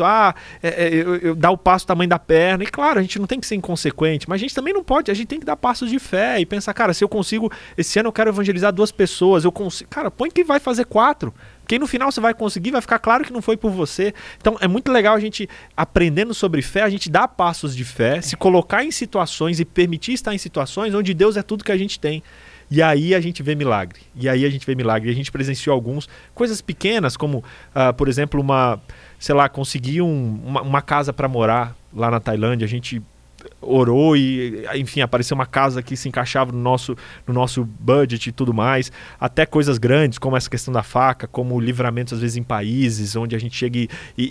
Eu dar o passo do tamanho da perna. E claro, a gente não tem que ser inconsequente, mas a gente também não pode. A gente tem que dar passos de fé e pensar, cara, se eu consigo... Esse ano eu quero evangelizar 2 pessoas. Eu consigo... Cara, põe que vai fazer 4. Porque no final você vai conseguir, vai ficar claro que não foi por você. Então é muito legal a gente, aprendendo sobre fé, a gente dar passos de fé, se colocar em situações e permitir estar em situações onde Deus é tudo que a gente tem. E aí a gente vê milagre. E a gente presenciou alguns. Coisas pequenas, como, por exemplo, conseguir uma casa para morar lá na Tailândia. A gente orou e, enfim, apareceu uma casa que se encaixava no nosso budget e tudo mais, até coisas grandes, como essa questão da faca, como livramentos, às vezes, em países onde a gente chega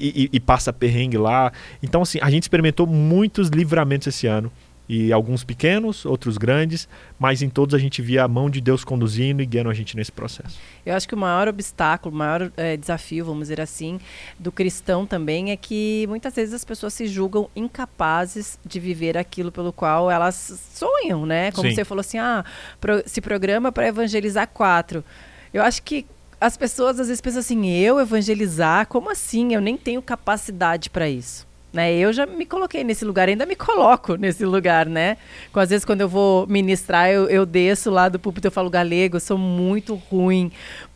e passa perrengue lá. Então, assim, a gente experimentou muitos livramentos esse ano. E alguns pequenos, outros grandes, mas em todos a gente via a mão de Deus conduzindo e guiando a gente nesse processo. Eu acho que o maior obstáculo, o maior desafio, vamos dizer assim, do cristão também é que muitas vezes as pessoas se julgam incapazes de viver aquilo pelo qual elas sonham, né? Como você falou assim, se programa para evangelizar 4. Eu acho que as pessoas às vezes pensam assim, eu evangelizar? Como assim? Eu nem tenho capacidade para isso. Né? Eu já me coloquei nesse lugar, ainda me coloco nesse lugar, né? Às vezes quando eu vou ministrar, eu desço lá do púlpito, eu falo galego, eu sou muito ruim,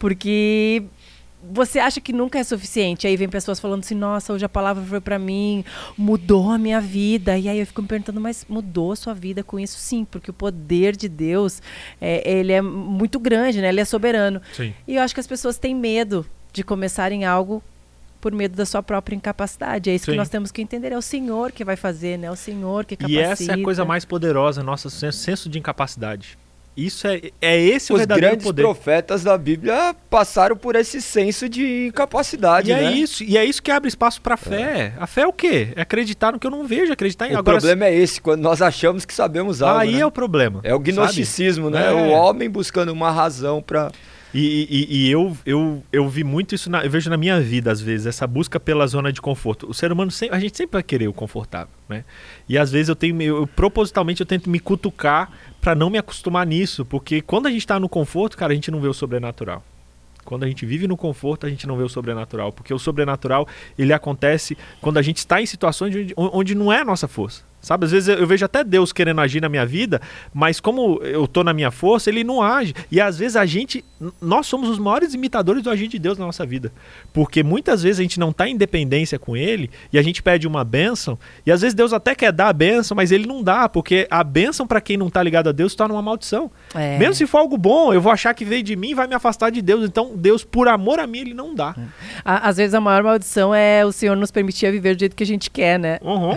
porque você acha que nunca é suficiente. Aí vem pessoas falando assim, nossa, hoje a palavra foi pra mim, mudou a minha vida. E aí eu fico me perguntando, mas mudou a sua vida com isso? Sim, porque o poder de Deus, ele é muito grande, né? Ele é soberano. Sim. E eu acho que as pessoas têm medo de começarem algo por medo da sua própria incapacidade. É isso que nós temos que entender. É o Senhor que vai fazer, né? É o Senhor que capacita. E essa é a coisa mais poderosa, nosso senso de incapacidade. Isso esse o verdadeiro poder. Os grandes profetas da Bíblia passaram por esse senso de incapacidade, né? E é isso que abre espaço para a fé. A fé é o quê? É acreditar no que eu não vejo, acreditar em... O problema é esse, quando nós achamos que sabemos algo, Aí né? é o problema. É o gnosticismo, sabe? Né? O homem buscando uma razão para... E eu vi muito isso, eu vejo na minha vida, às vezes, essa busca pela zona de conforto. O ser humano, a gente sempre vai querer o confortável, né? E às vezes propositalmente eu tento me cutucar para não me acostumar nisso, porque quando a gente está no conforto, cara, a gente não vê o sobrenatural. Quando a gente vive no conforto, a gente não vê o sobrenatural, porque o sobrenatural, ele acontece quando a gente está em situações onde não é a nossa força. Sabe, às vezes eu vejo até Deus querendo agir na minha vida, mas como eu tô na minha força, ele não age. E às vezes nós somos os maiores imitadores do agir de Deus na nossa vida. Porque muitas vezes a gente não tá em dependência com ele e a gente pede uma bênção, e às vezes Deus até quer dar a bênção, mas ele não dá, porque a bênção para quem não tá ligado a Deus se torna uma maldição. Mesmo se for algo bom, eu vou achar que veio de mim e vai me afastar de Deus. Então Deus, por amor a mim, ele não dá. Às vezes a maior maldição é o Senhor nos permitir viver do jeito que a gente quer, né? Uhum.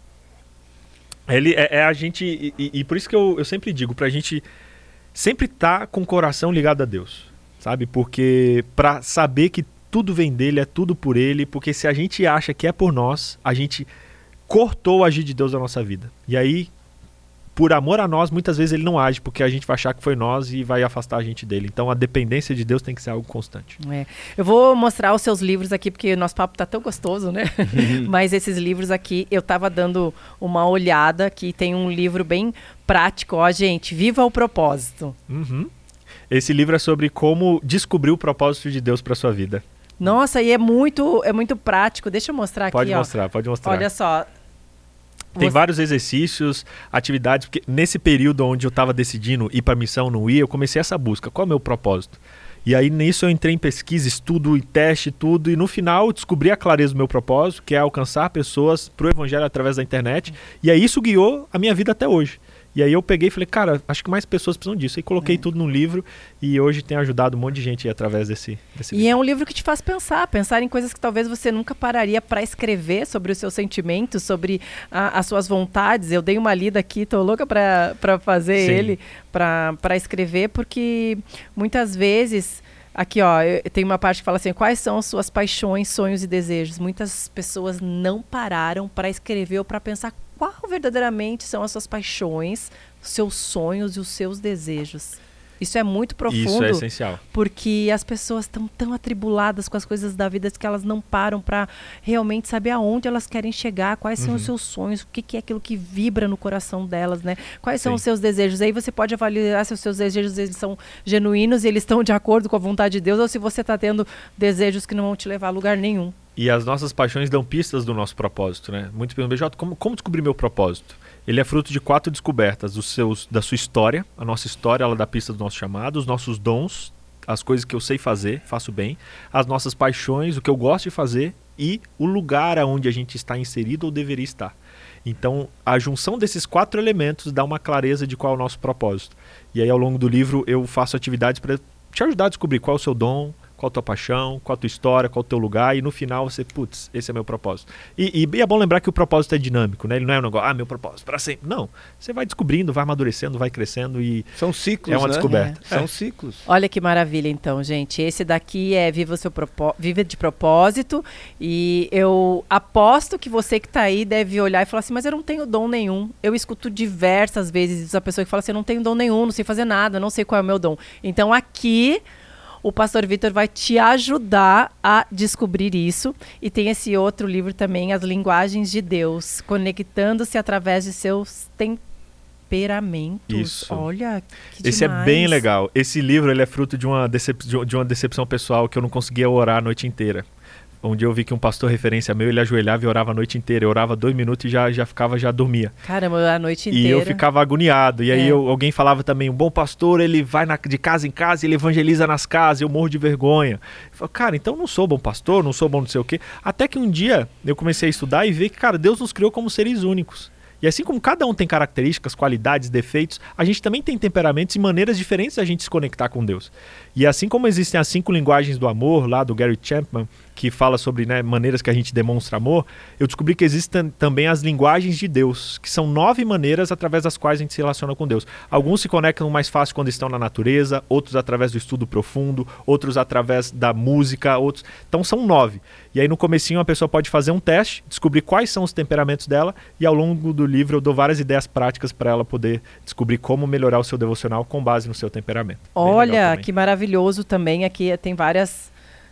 Ele é a gente, e por isso que eu sempre digo, pra gente sempre estar com o coração ligado a Deus, sabe? Porque pra saber que tudo vem dele, é tudo por ele, porque se a gente acha que é por nós, a gente cortou o agir de Deus na nossa vida. E aí, por amor a nós, muitas vezes ele não age, porque a gente vai achar que foi nós e vai afastar a gente dele. Então a dependência de Deus tem que ser algo constante. Eu vou mostrar os seus livros aqui, porque o nosso papo tá tão gostoso, né? Mas esses livros aqui, eu tava dando uma olhada, que tem um livro bem prático, ó, gente, Viva o Propósito. Uhum. Esse livro é sobre como descobrir o propósito de Deus para sua vida. Nossa, e é muito prático. Deixa eu mostrar pode aqui, mostrar, ó. Pode mostrar. Olha só. Tem vários exercícios, atividades, porque nesse período onde eu estava decidindo ir para a missão, não ir, eu comecei essa busca. Qual é o meu propósito? E aí nisso eu entrei em pesquisa, estudo e teste, tudo, e no final eu descobri a clareza do meu propósito, que é alcançar pessoas para o evangelho através da internet, e aí isso guiou a minha vida até hoje. E aí eu peguei e falei, cara, acho que mais pessoas precisam disso. Aí coloquei tudo num livro e hoje tem ajudado um monte de gente através desse livro. E é um livro que te faz pensar em coisas que talvez você nunca pararia para escrever sobre os seus sentimentos, sobre as suas vontades. Eu dei uma lida aqui, tô louca para fazer Sim. ele, para escrever, porque muitas vezes... Aqui, ó, tem uma parte que fala assim, quais são as suas paixões, sonhos e desejos? Muitas pessoas não pararam para escrever ou para pensar qual verdadeiramente são as suas paixões, os seus sonhos e os seus desejos. Isso é muito profundo. Isso é essencial. Porque as pessoas estão tão atribuladas com as coisas da vida que elas não param para realmente saber aonde elas querem chegar, quais são os seus sonhos, o que é aquilo que vibra no coração delas, né? Quais são os seus desejos. Aí você pode avaliar se os seus desejos eles são genuínos e eles estão de acordo com a vontade de Deus, ou se você está tendo desejos que não vão te levar a lugar nenhum. E as nossas paixões dão pistas do nosso propósito, né? Muitos perguntam, BJ, como descobrir meu propósito? Ele é fruto de 4 descobertas, da sua história. A nossa história, ela dá pista do nosso chamado, os nossos dons, as coisas que eu sei fazer, faço bem, as nossas paixões, o que eu gosto de fazer e o lugar aonde a gente está inserido ou deveria estar. Então, a junção desses 4 elementos dá uma clareza de qual é o nosso propósito. E aí, ao longo do livro, eu faço atividades para te ajudar a descobrir qual é o seu dom, qual a tua paixão, qual a tua história, qual o teu lugar, e no final você, putz, esse é meu propósito. E é bom lembrar que o propósito é dinâmico, né? Ele não é um negócio, meu propósito, para sempre. Não, você vai descobrindo, vai amadurecendo, vai crescendo e... São ciclos, é uma descoberta. São ciclos. Olha que maravilha, então, gente. Esse daqui é Viva de Propósito, e eu aposto que você que está aí deve olhar e falar assim, mas eu não tenho dom nenhum. Eu escuto diversas vezes a pessoa que fala assim, eu não tenho dom nenhum, não sei fazer nada, não sei qual é o meu dom. Então, aqui... O Pastor Vitor vai te ajudar a descobrir isso. E tem esse outro livro também, As Linguagens de Deus, conectando-se através de seus temperamentos. Isso. Olha, que esse demais. É bem legal. Esse livro ele é fruto de uma decepção pessoal que eu não conseguia orar a noite inteira. Onde eu vi que um pastor referência meu, ele ajoelhava e orava a noite inteira. Eu orava 2 minutos e já dormia. Caramba, a noite inteira. E eu ficava agoniado. E aí alguém falava também, um bom pastor, ele vai de casa em casa, ele evangeliza nas casas, eu morro de vergonha. Eu falei, cara, então não sou bom pastor, não sou bom não sei o quê. Até que um dia eu comecei a estudar e ver que, cara, Deus nos criou como seres únicos. E assim como cada um tem características, qualidades, defeitos, a gente também tem temperamentos e maneiras diferentes da gente se conectar com Deus. E assim como existem as 5 linguagens do amor, lá do Gary Chapman, que fala sobre, né, maneiras que a gente demonstra amor, eu descobri que existem também as linguagens de Deus, que são 9 maneiras através das quais a gente se relaciona com Deus. Alguns se conectam mais fácil quando estão na natureza, outros através do estudo profundo, outros através da música, outros... Então são 9. E aí no comecinho a pessoa pode fazer um teste, descobrir quais são os temperamentos dela, e ao longo do livro eu dou várias ideias práticas para ela poder descobrir como melhorar o seu devocional com base no seu temperamento. Olha, que maravilhoso também. Aqui tem várias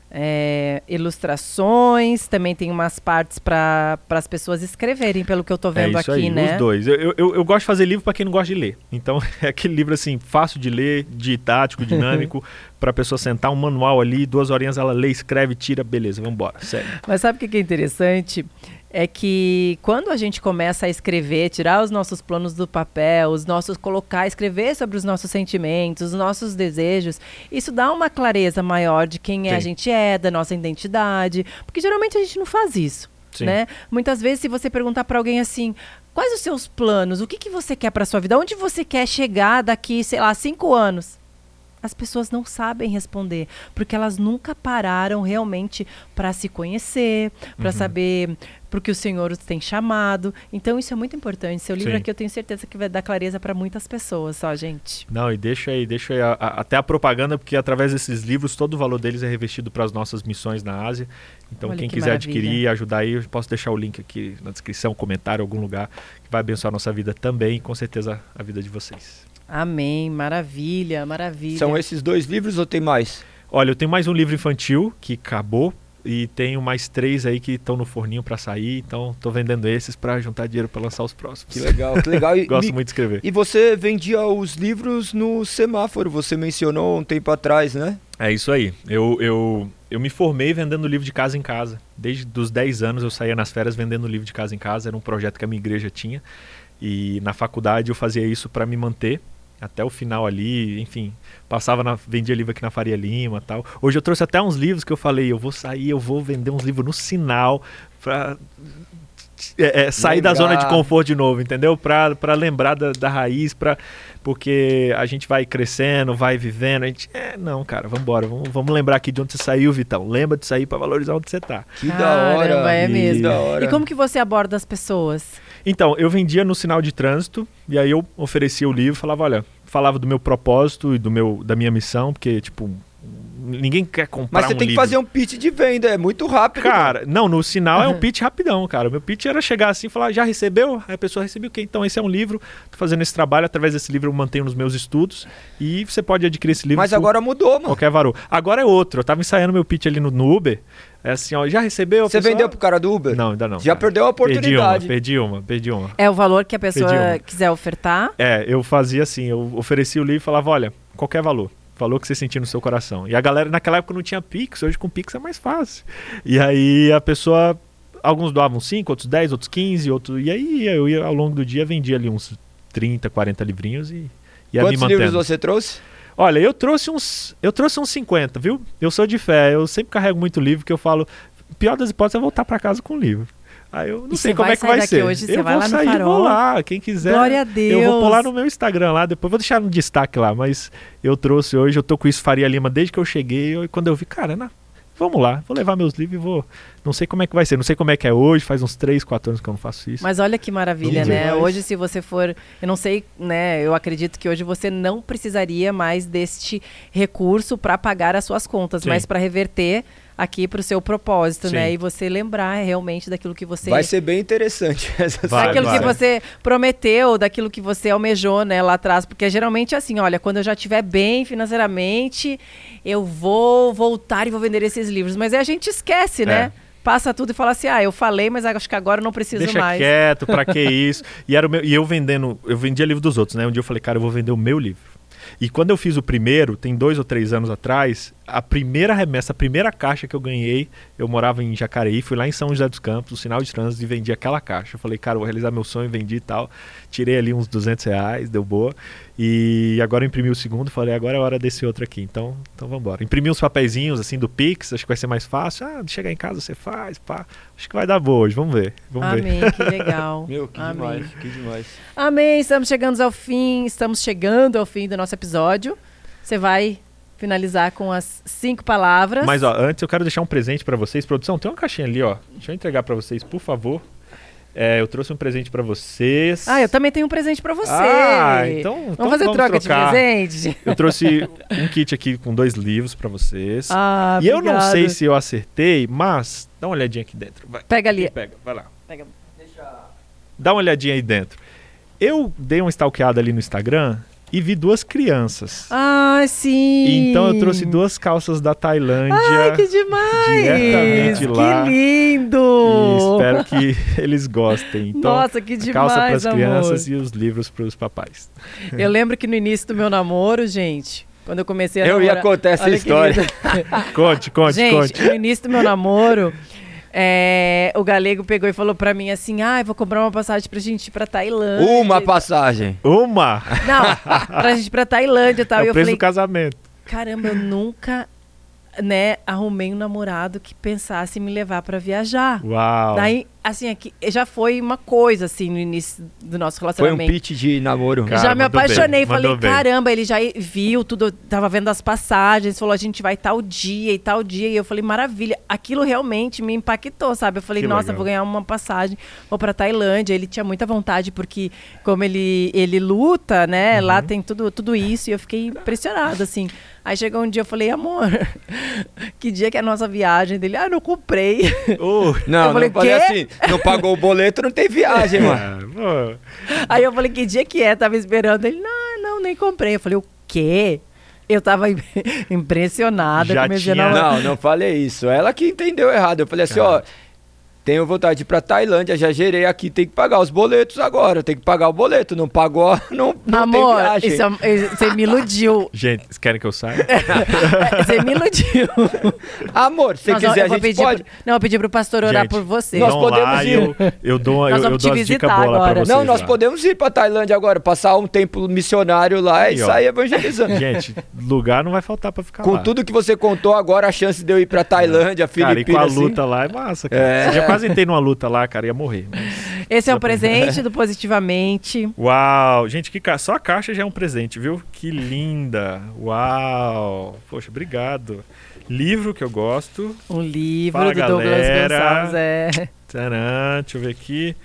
ilustrações, também tem umas partes para as pessoas escreverem, pelo que eu tô vendo aqui, aí, né? Os dois. Eu gosto de fazer livro para quem não gosta de ler. Então é aquele livro assim, fácil de ler, didático, dinâmico, para a pessoa sentar um manual ali, 2 horinhas ela lê, escreve, tira, beleza, vamos embora, sério. Mas sabe o que é interessante? É que quando a gente começa a escrever, tirar os nossos planos do papel, escrever sobre os nossos sentimentos, os nossos desejos, isso dá uma clareza maior de quem a gente é, da nossa identidade, porque geralmente a gente não faz isso, né? Muitas vezes, se você perguntar para alguém assim, quais os seus planos, o que você quer para sua vida, onde você quer chegar daqui, sei lá, 5 anos? As pessoas não sabem responder, porque elas nunca pararam realmente para se conhecer, para saber para o que o Senhor os tem chamado. Então isso é muito importante. Seu livro aqui eu tenho certeza que vai dar clareza para muitas pessoas, gente. Não, e deixa aí até a propaganda, porque através desses livros todo o valor deles é revestido para as nossas missões na Ásia. Então quem quiser adquirir e ajudar aí, eu posso deixar o link aqui na descrição, comentário, algum lugar, que vai abençoar a nossa vida também e com certeza a vida de vocês. Amém, maravilha, maravilha. São esses 2 livros ou tem mais? Olha, eu tenho mais um livro infantil que acabou e tenho mais 3 aí que estão no forninho para sair, então estou vendendo esses para juntar dinheiro para lançar os próximos. Que legal, que legal. Gosto muito de escrever. E você vendia os livros no semáforo, você mencionou um tempo atrás, né? É isso aí. Eu me formei vendendo livro de casa em casa. Desde os 10 anos eu saía nas férias vendendo livro de casa em casa, era um projeto que a minha igreja tinha. E na faculdade eu fazia isso para me manter até o final ali, enfim, vendia livro aqui na Faria Lima e tal. Hoje eu trouxe até uns livros que eu falei, eu vou sair, eu vou vender uns livros no Sinal para sair da zona de conforto de novo, entendeu? Para lembrar da raiz, porque a gente vai crescendo, vai vivendo, a gente, não, cara, vambora, vamos lembrar aqui de onde você saiu, Vitão. Lembra de sair para valorizar onde você tá. Que da hora. É mesmo. Da hora. E como que você aborda as pessoas? Então, eu vendia no sinal de trânsito, e aí eu oferecia o livro, falava do meu propósito e da minha missão, porque, tipo, ninguém quer comprar um livro. Mas você tem que fazer um pitch de venda, é muito rápido. Cara, não, no sinal é um pitch rapidão, cara. O meu pitch era chegar assim e falar, já recebeu? Aí a pessoa recebeu o quê? Então esse é um livro, tô fazendo esse trabalho, através desse livro eu mantenho nos meus estudos e você pode adquirir esse livro. Mas agora mudou, mano. Qualquer valor. Agora é outro, eu tava ensaiando meu pitch ali no Uber, é assim, ó, já recebeu? Você vendeu pro cara do Uber? Não, ainda não. Já perdeu a oportunidade. Perdi uma. É o valor que a pessoa quiser ofertar? Eu fazia assim, eu oferecia o livro e falava, olha, qualquer valor que você sentir no seu coração. E a galera naquela época não tinha Pix, hoje com Pix é mais fácil. E aí a pessoa, alguns doavam 5, outros 10, outros 15, e aí eu ia ao longo do dia, vendia ali uns 30, 40 livrinhos e ia me mantendo. Quantos livros você trouxe? Olha, eu trouxe uns 50, viu? Eu sou de fé, eu sempre carrego muito livro, que eu falo, pior das hipóteses é voltar para casa com o livro. Aí eu não sei como é que vai ser. Hoje, eu vou sair, vou lá, quem quiser. Glória a Deus. Eu vou pular no meu Instagram lá, depois vou deixar no destaque lá, mas eu trouxe hoje, eu tô com isso Faria Lima desde que eu cheguei, e quando eu vi, cara, vamos lá, vou levar meus livros e vou. Não sei como é que vai ser, não sei como é que é hoje, faz uns 3, 4 anos que eu não faço isso. Mas olha que maravilha, né? Hoje, se você for, eu não sei, né? Eu acredito que hoje você não precisaria mais deste recurso para pagar as suas contas, mas para reverter aqui para o seu propósito, né? E você lembrar realmente daquilo que você... Vai ser bem interessante. Daquilo que você prometeu, daquilo que você almejou, né, lá atrás. Porque geralmente é assim, olha, quando eu já estiver bem financeiramente, eu vou voltar e vou vender esses livros. Mas aí a gente esquece, né? Passa tudo e fala assim, eu falei, mas acho que agora eu não preciso mais. Deixa quieto, pra que isso? E eu vendia livro dos outros, né? Um dia eu falei, cara, eu vou vender o meu livro. E quando eu fiz o primeiro, tem 2 ou 3 anos atrás, a primeira remessa, a primeira caixa que eu ganhei, eu morava em Jacareí, fui lá em São José dos Campos, no sinal de trânsito, e vendi aquela caixa. Eu falei, cara, eu vou realizar meu sonho, vendi e tal. Tirei ali uns R$200, deu boa. E agora eu imprimi o segundo, falei, agora é a hora desse outro aqui. Então vamos embora. Imprimi uns papeizinhos assim do Pix, acho que vai ser mais fácil. Chegar em casa você faz, pá. Acho que vai dar boa hoje, vamos ver. Amém, que legal. Meu, que demais, que demais. Amém, estamos chegando ao fim do nosso episódio. Você vai finalizar com as 5 palavras. Mas, ó, antes eu quero deixar um presente pra vocês. Produção, tem uma caixinha ali, ó. Deixa eu entregar pra vocês, por favor. Eu trouxe um presente pra vocês. Eu também tenho um presente pra você. Então vamos fazer troca de presente? Eu trouxe um kit aqui com 2 livros pra vocês. E eu não sei se eu acertei, mas dá uma olhadinha aqui dentro. Vai. Pega ali. Pega, vai lá. Dá uma olhadinha aí dentro. Eu dei uma stalkeada ali no Instagram e vi 2 crianças. Sim! Então eu trouxe 2 calças da Tailândia. Que demais! Diretamente lá. Que lindo! E espero que eles gostem. Então, nossa, que demais, calça para as crianças amor. E os livros para os papais. Eu lembro que no início do meu namoro, gente, quando eu comecei a namorar... Eu ia contar essa história. Conte. Gente, no início do meu namoro... o Galego pegou e falou pra mim assim, eu vou comprar uma passagem pra gente ir pra Tailândia. Uma passagem. Uma? Não, pra gente ir pra Tailândia e tal. É o eu preço falei, do casamento. Caramba, eu nunca, arrumei um namorado que pensasse em me levar pra viajar. Uau. Daí, assim, aqui, já foi uma coisa, assim, no início do nosso relacionamento. Foi um pitch de namoro. Cara, já me apaixonei, falei, bem. caramba, ele já viu tudo, tava vendo as passagens, falou, a gente vai tal dia e tal dia, e eu falei, maravilha, aquilo realmente me impactou, sabe? Eu falei, Que nossa, legal. vou ganhar uma passagem, vou pra Tailândia, ele tinha muita vontade, porque como ele luta, né, lá tem tudo isso, e eu fiquei impressionada, assim. Aí chegou um dia, eu falei, amor, que dia que é a nossa viagem? Dele, não comprei. Não, eu falei, não falei assim, não pagou o boleto, não tem viagem, mano. Aí eu falei, que dia que é? Tava esperando. Ele, não, nem comprei. Eu falei, o quê? Eu tava impressionada. Já comecei tinha... Não falei isso. Ela que entendeu errado. Eu falei assim, tenho vontade de ir pra Tailândia, já gerei aqui, tem que pagar os boletos agora, tem que pagar o boleto, não pagou, não amor, tem viagem. Você me iludiu. Gente, vocês querem que eu saia? Você me iludiu. Amor, se quiser a gente pode. Eu pedi pro pastor orar por você. Nós podemos ir. Eu dou Nós vamos te as visitar dicas bola agora. pra vocês. Não, nós lá. podemos ir pra Tailândia agora, passar um tempo missionário lá e sair evangelizando. Gente, lugar não vai faltar pra ficar Com lá. tudo que você contou agora, a chance de eu ir pra Tailândia, Cara, e com a Filipinas, luta lá é massa, cara. Eu já quase entrei numa luta lá, cara, ia morrer. Esse é o presente do Positivamente. Uau, gente, só a caixa já é um presente, viu? Que linda. Uau. Poxa, obrigado. Livro que eu gosto. Um livro Fala, do Douglas galera. Gonçalves. Tcharam, deixa eu ver aqui.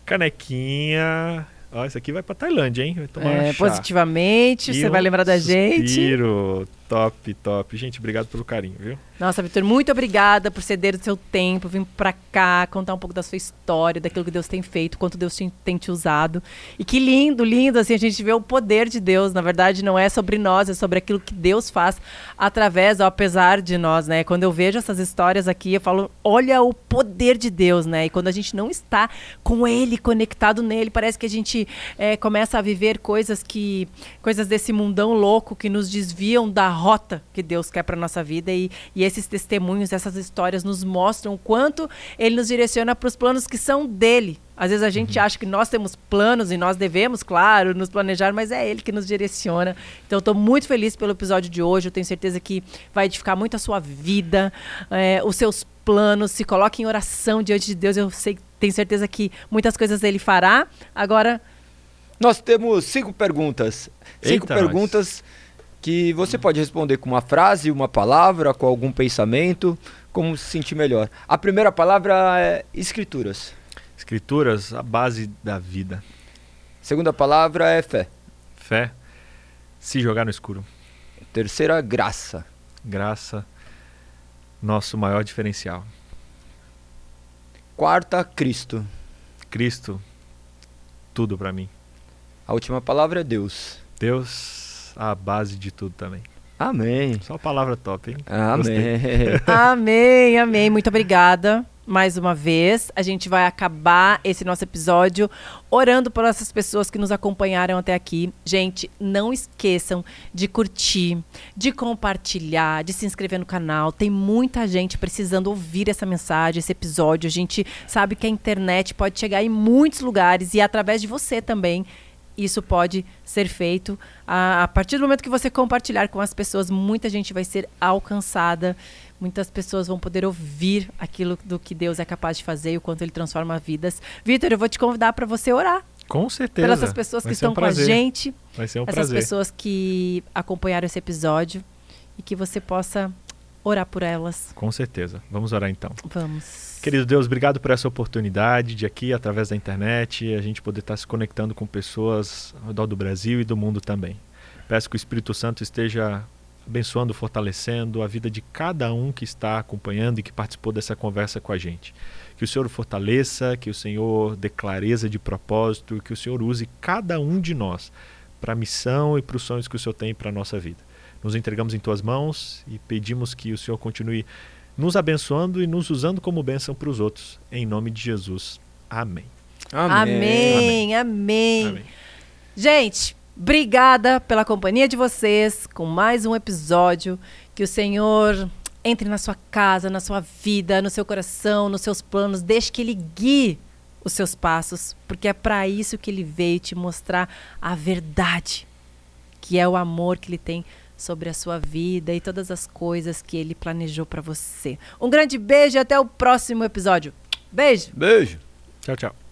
Canequinha. Ó, isso aqui vai pra Tailândia, hein? Vai tomar chá. Positivamente, E você vai lembrar da gente. Suspiro. Top. Gente, obrigado pelo carinho, viu? Nossa, Vitor, muito obrigada por ceder o seu tempo, vir pra cá, contar um pouco da sua história, daquilo que Deus tem feito, quanto Deus tem te usado. E que lindo, assim, a gente vê o poder de Deus. Na verdade, não é sobre nós, é sobre aquilo que Deus faz através, apesar de nós, né? Quando eu vejo essas histórias aqui, eu falo, olha o poder de Deus, né? E quando a gente não está com Ele, conectado nele, parece que a gente começa a viver coisas desse mundão louco que nos desviam da rota que Deus quer para nossa vida, e esses testemunhos, essas histórias nos mostram o quanto Ele nos direciona para os planos que são dele. Às vezes a gente acha que nós temos planos e nós devemos, claro, nos planejar, mas é Ele que nos direciona. Então eu estou muito feliz pelo episódio de hoje, eu tenho certeza que vai edificar muito a sua vida, os seus planos. Se coloque em oração diante de Deus, tenho certeza que muitas coisas Ele fará. Agora... Nós temos 5 perguntas. 5 Eita, perguntas que você pode responder com uma frase, uma palavra, com algum pensamento, como se sentir melhor. A primeira palavra é escrituras. Escrituras, a base da vida. Segunda palavra é fé. Fé, se jogar no escuro. Terceira, graça. Graça, nosso maior diferencial. Quarta, Cristo. Cristo, tudo pra mim. A última palavra é Deus. Deus, a base de tudo também. Amém. Só palavra top, hein? Amém. Amém. Muito obrigada. Mais uma vez, a gente vai acabar esse nosso episódio orando por essas pessoas que nos acompanharam até aqui. Gente, não esqueçam de curtir, de compartilhar, de se inscrever no canal. Tem muita gente precisando ouvir essa mensagem, esse episódio. A gente sabe que a internet pode chegar em muitos lugares e através de você também. Isso pode ser feito. A partir do momento que você compartilhar com as pessoas, muita gente vai ser alcançada. Muitas pessoas vão poder ouvir aquilo do que Deus é capaz de fazer e o quanto Ele transforma vidas. Vitor, eu vou te convidar para você orar. Com certeza. Pelas pessoas que estão com a gente. Vai ser um essas prazer. Pessoas que acompanharam esse episódio. e que você possa orar por elas. Com certeza. Vamos orar então. Vamos. Querido Deus, obrigado por essa oportunidade de aqui, através da internet, a gente poder estar se conectando com pessoas ao redor do Brasil e do mundo também. Peço que o Espírito Santo esteja abençoando, fortalecendo a vida de cada um que está acompanhando e que participou dessa conversa com a gente. Que o Senhor o fortaleça, que o Senhor dê clareza de propósito, que o Senhor use cada um de nós para a missão e para os sonhos que o Senhor tem para a nossa vida. Nos entregamos em Tuas mãos e pedimos que o Senhor continue nos abençoando e nos usando como bênção para os outros. Em nome de Jesus. Amém. Amém. Amém. Amém. Amém. Gente, obrigada pela companhia de vocês com mais um episódio. Que o Senhor entre na sua casa, na sua vida, no seu coração, nos seus planos. Deixe que Ele guie os seus passos, porque é para isso que Ele veio te mostrar a verdade, que é o amor que Ele tem sobre a sua vida e todas as coisas que Ele planejou para você. Um grande beijo e até o próximo episódio. Beijo. Beijo. Tchau, tchau.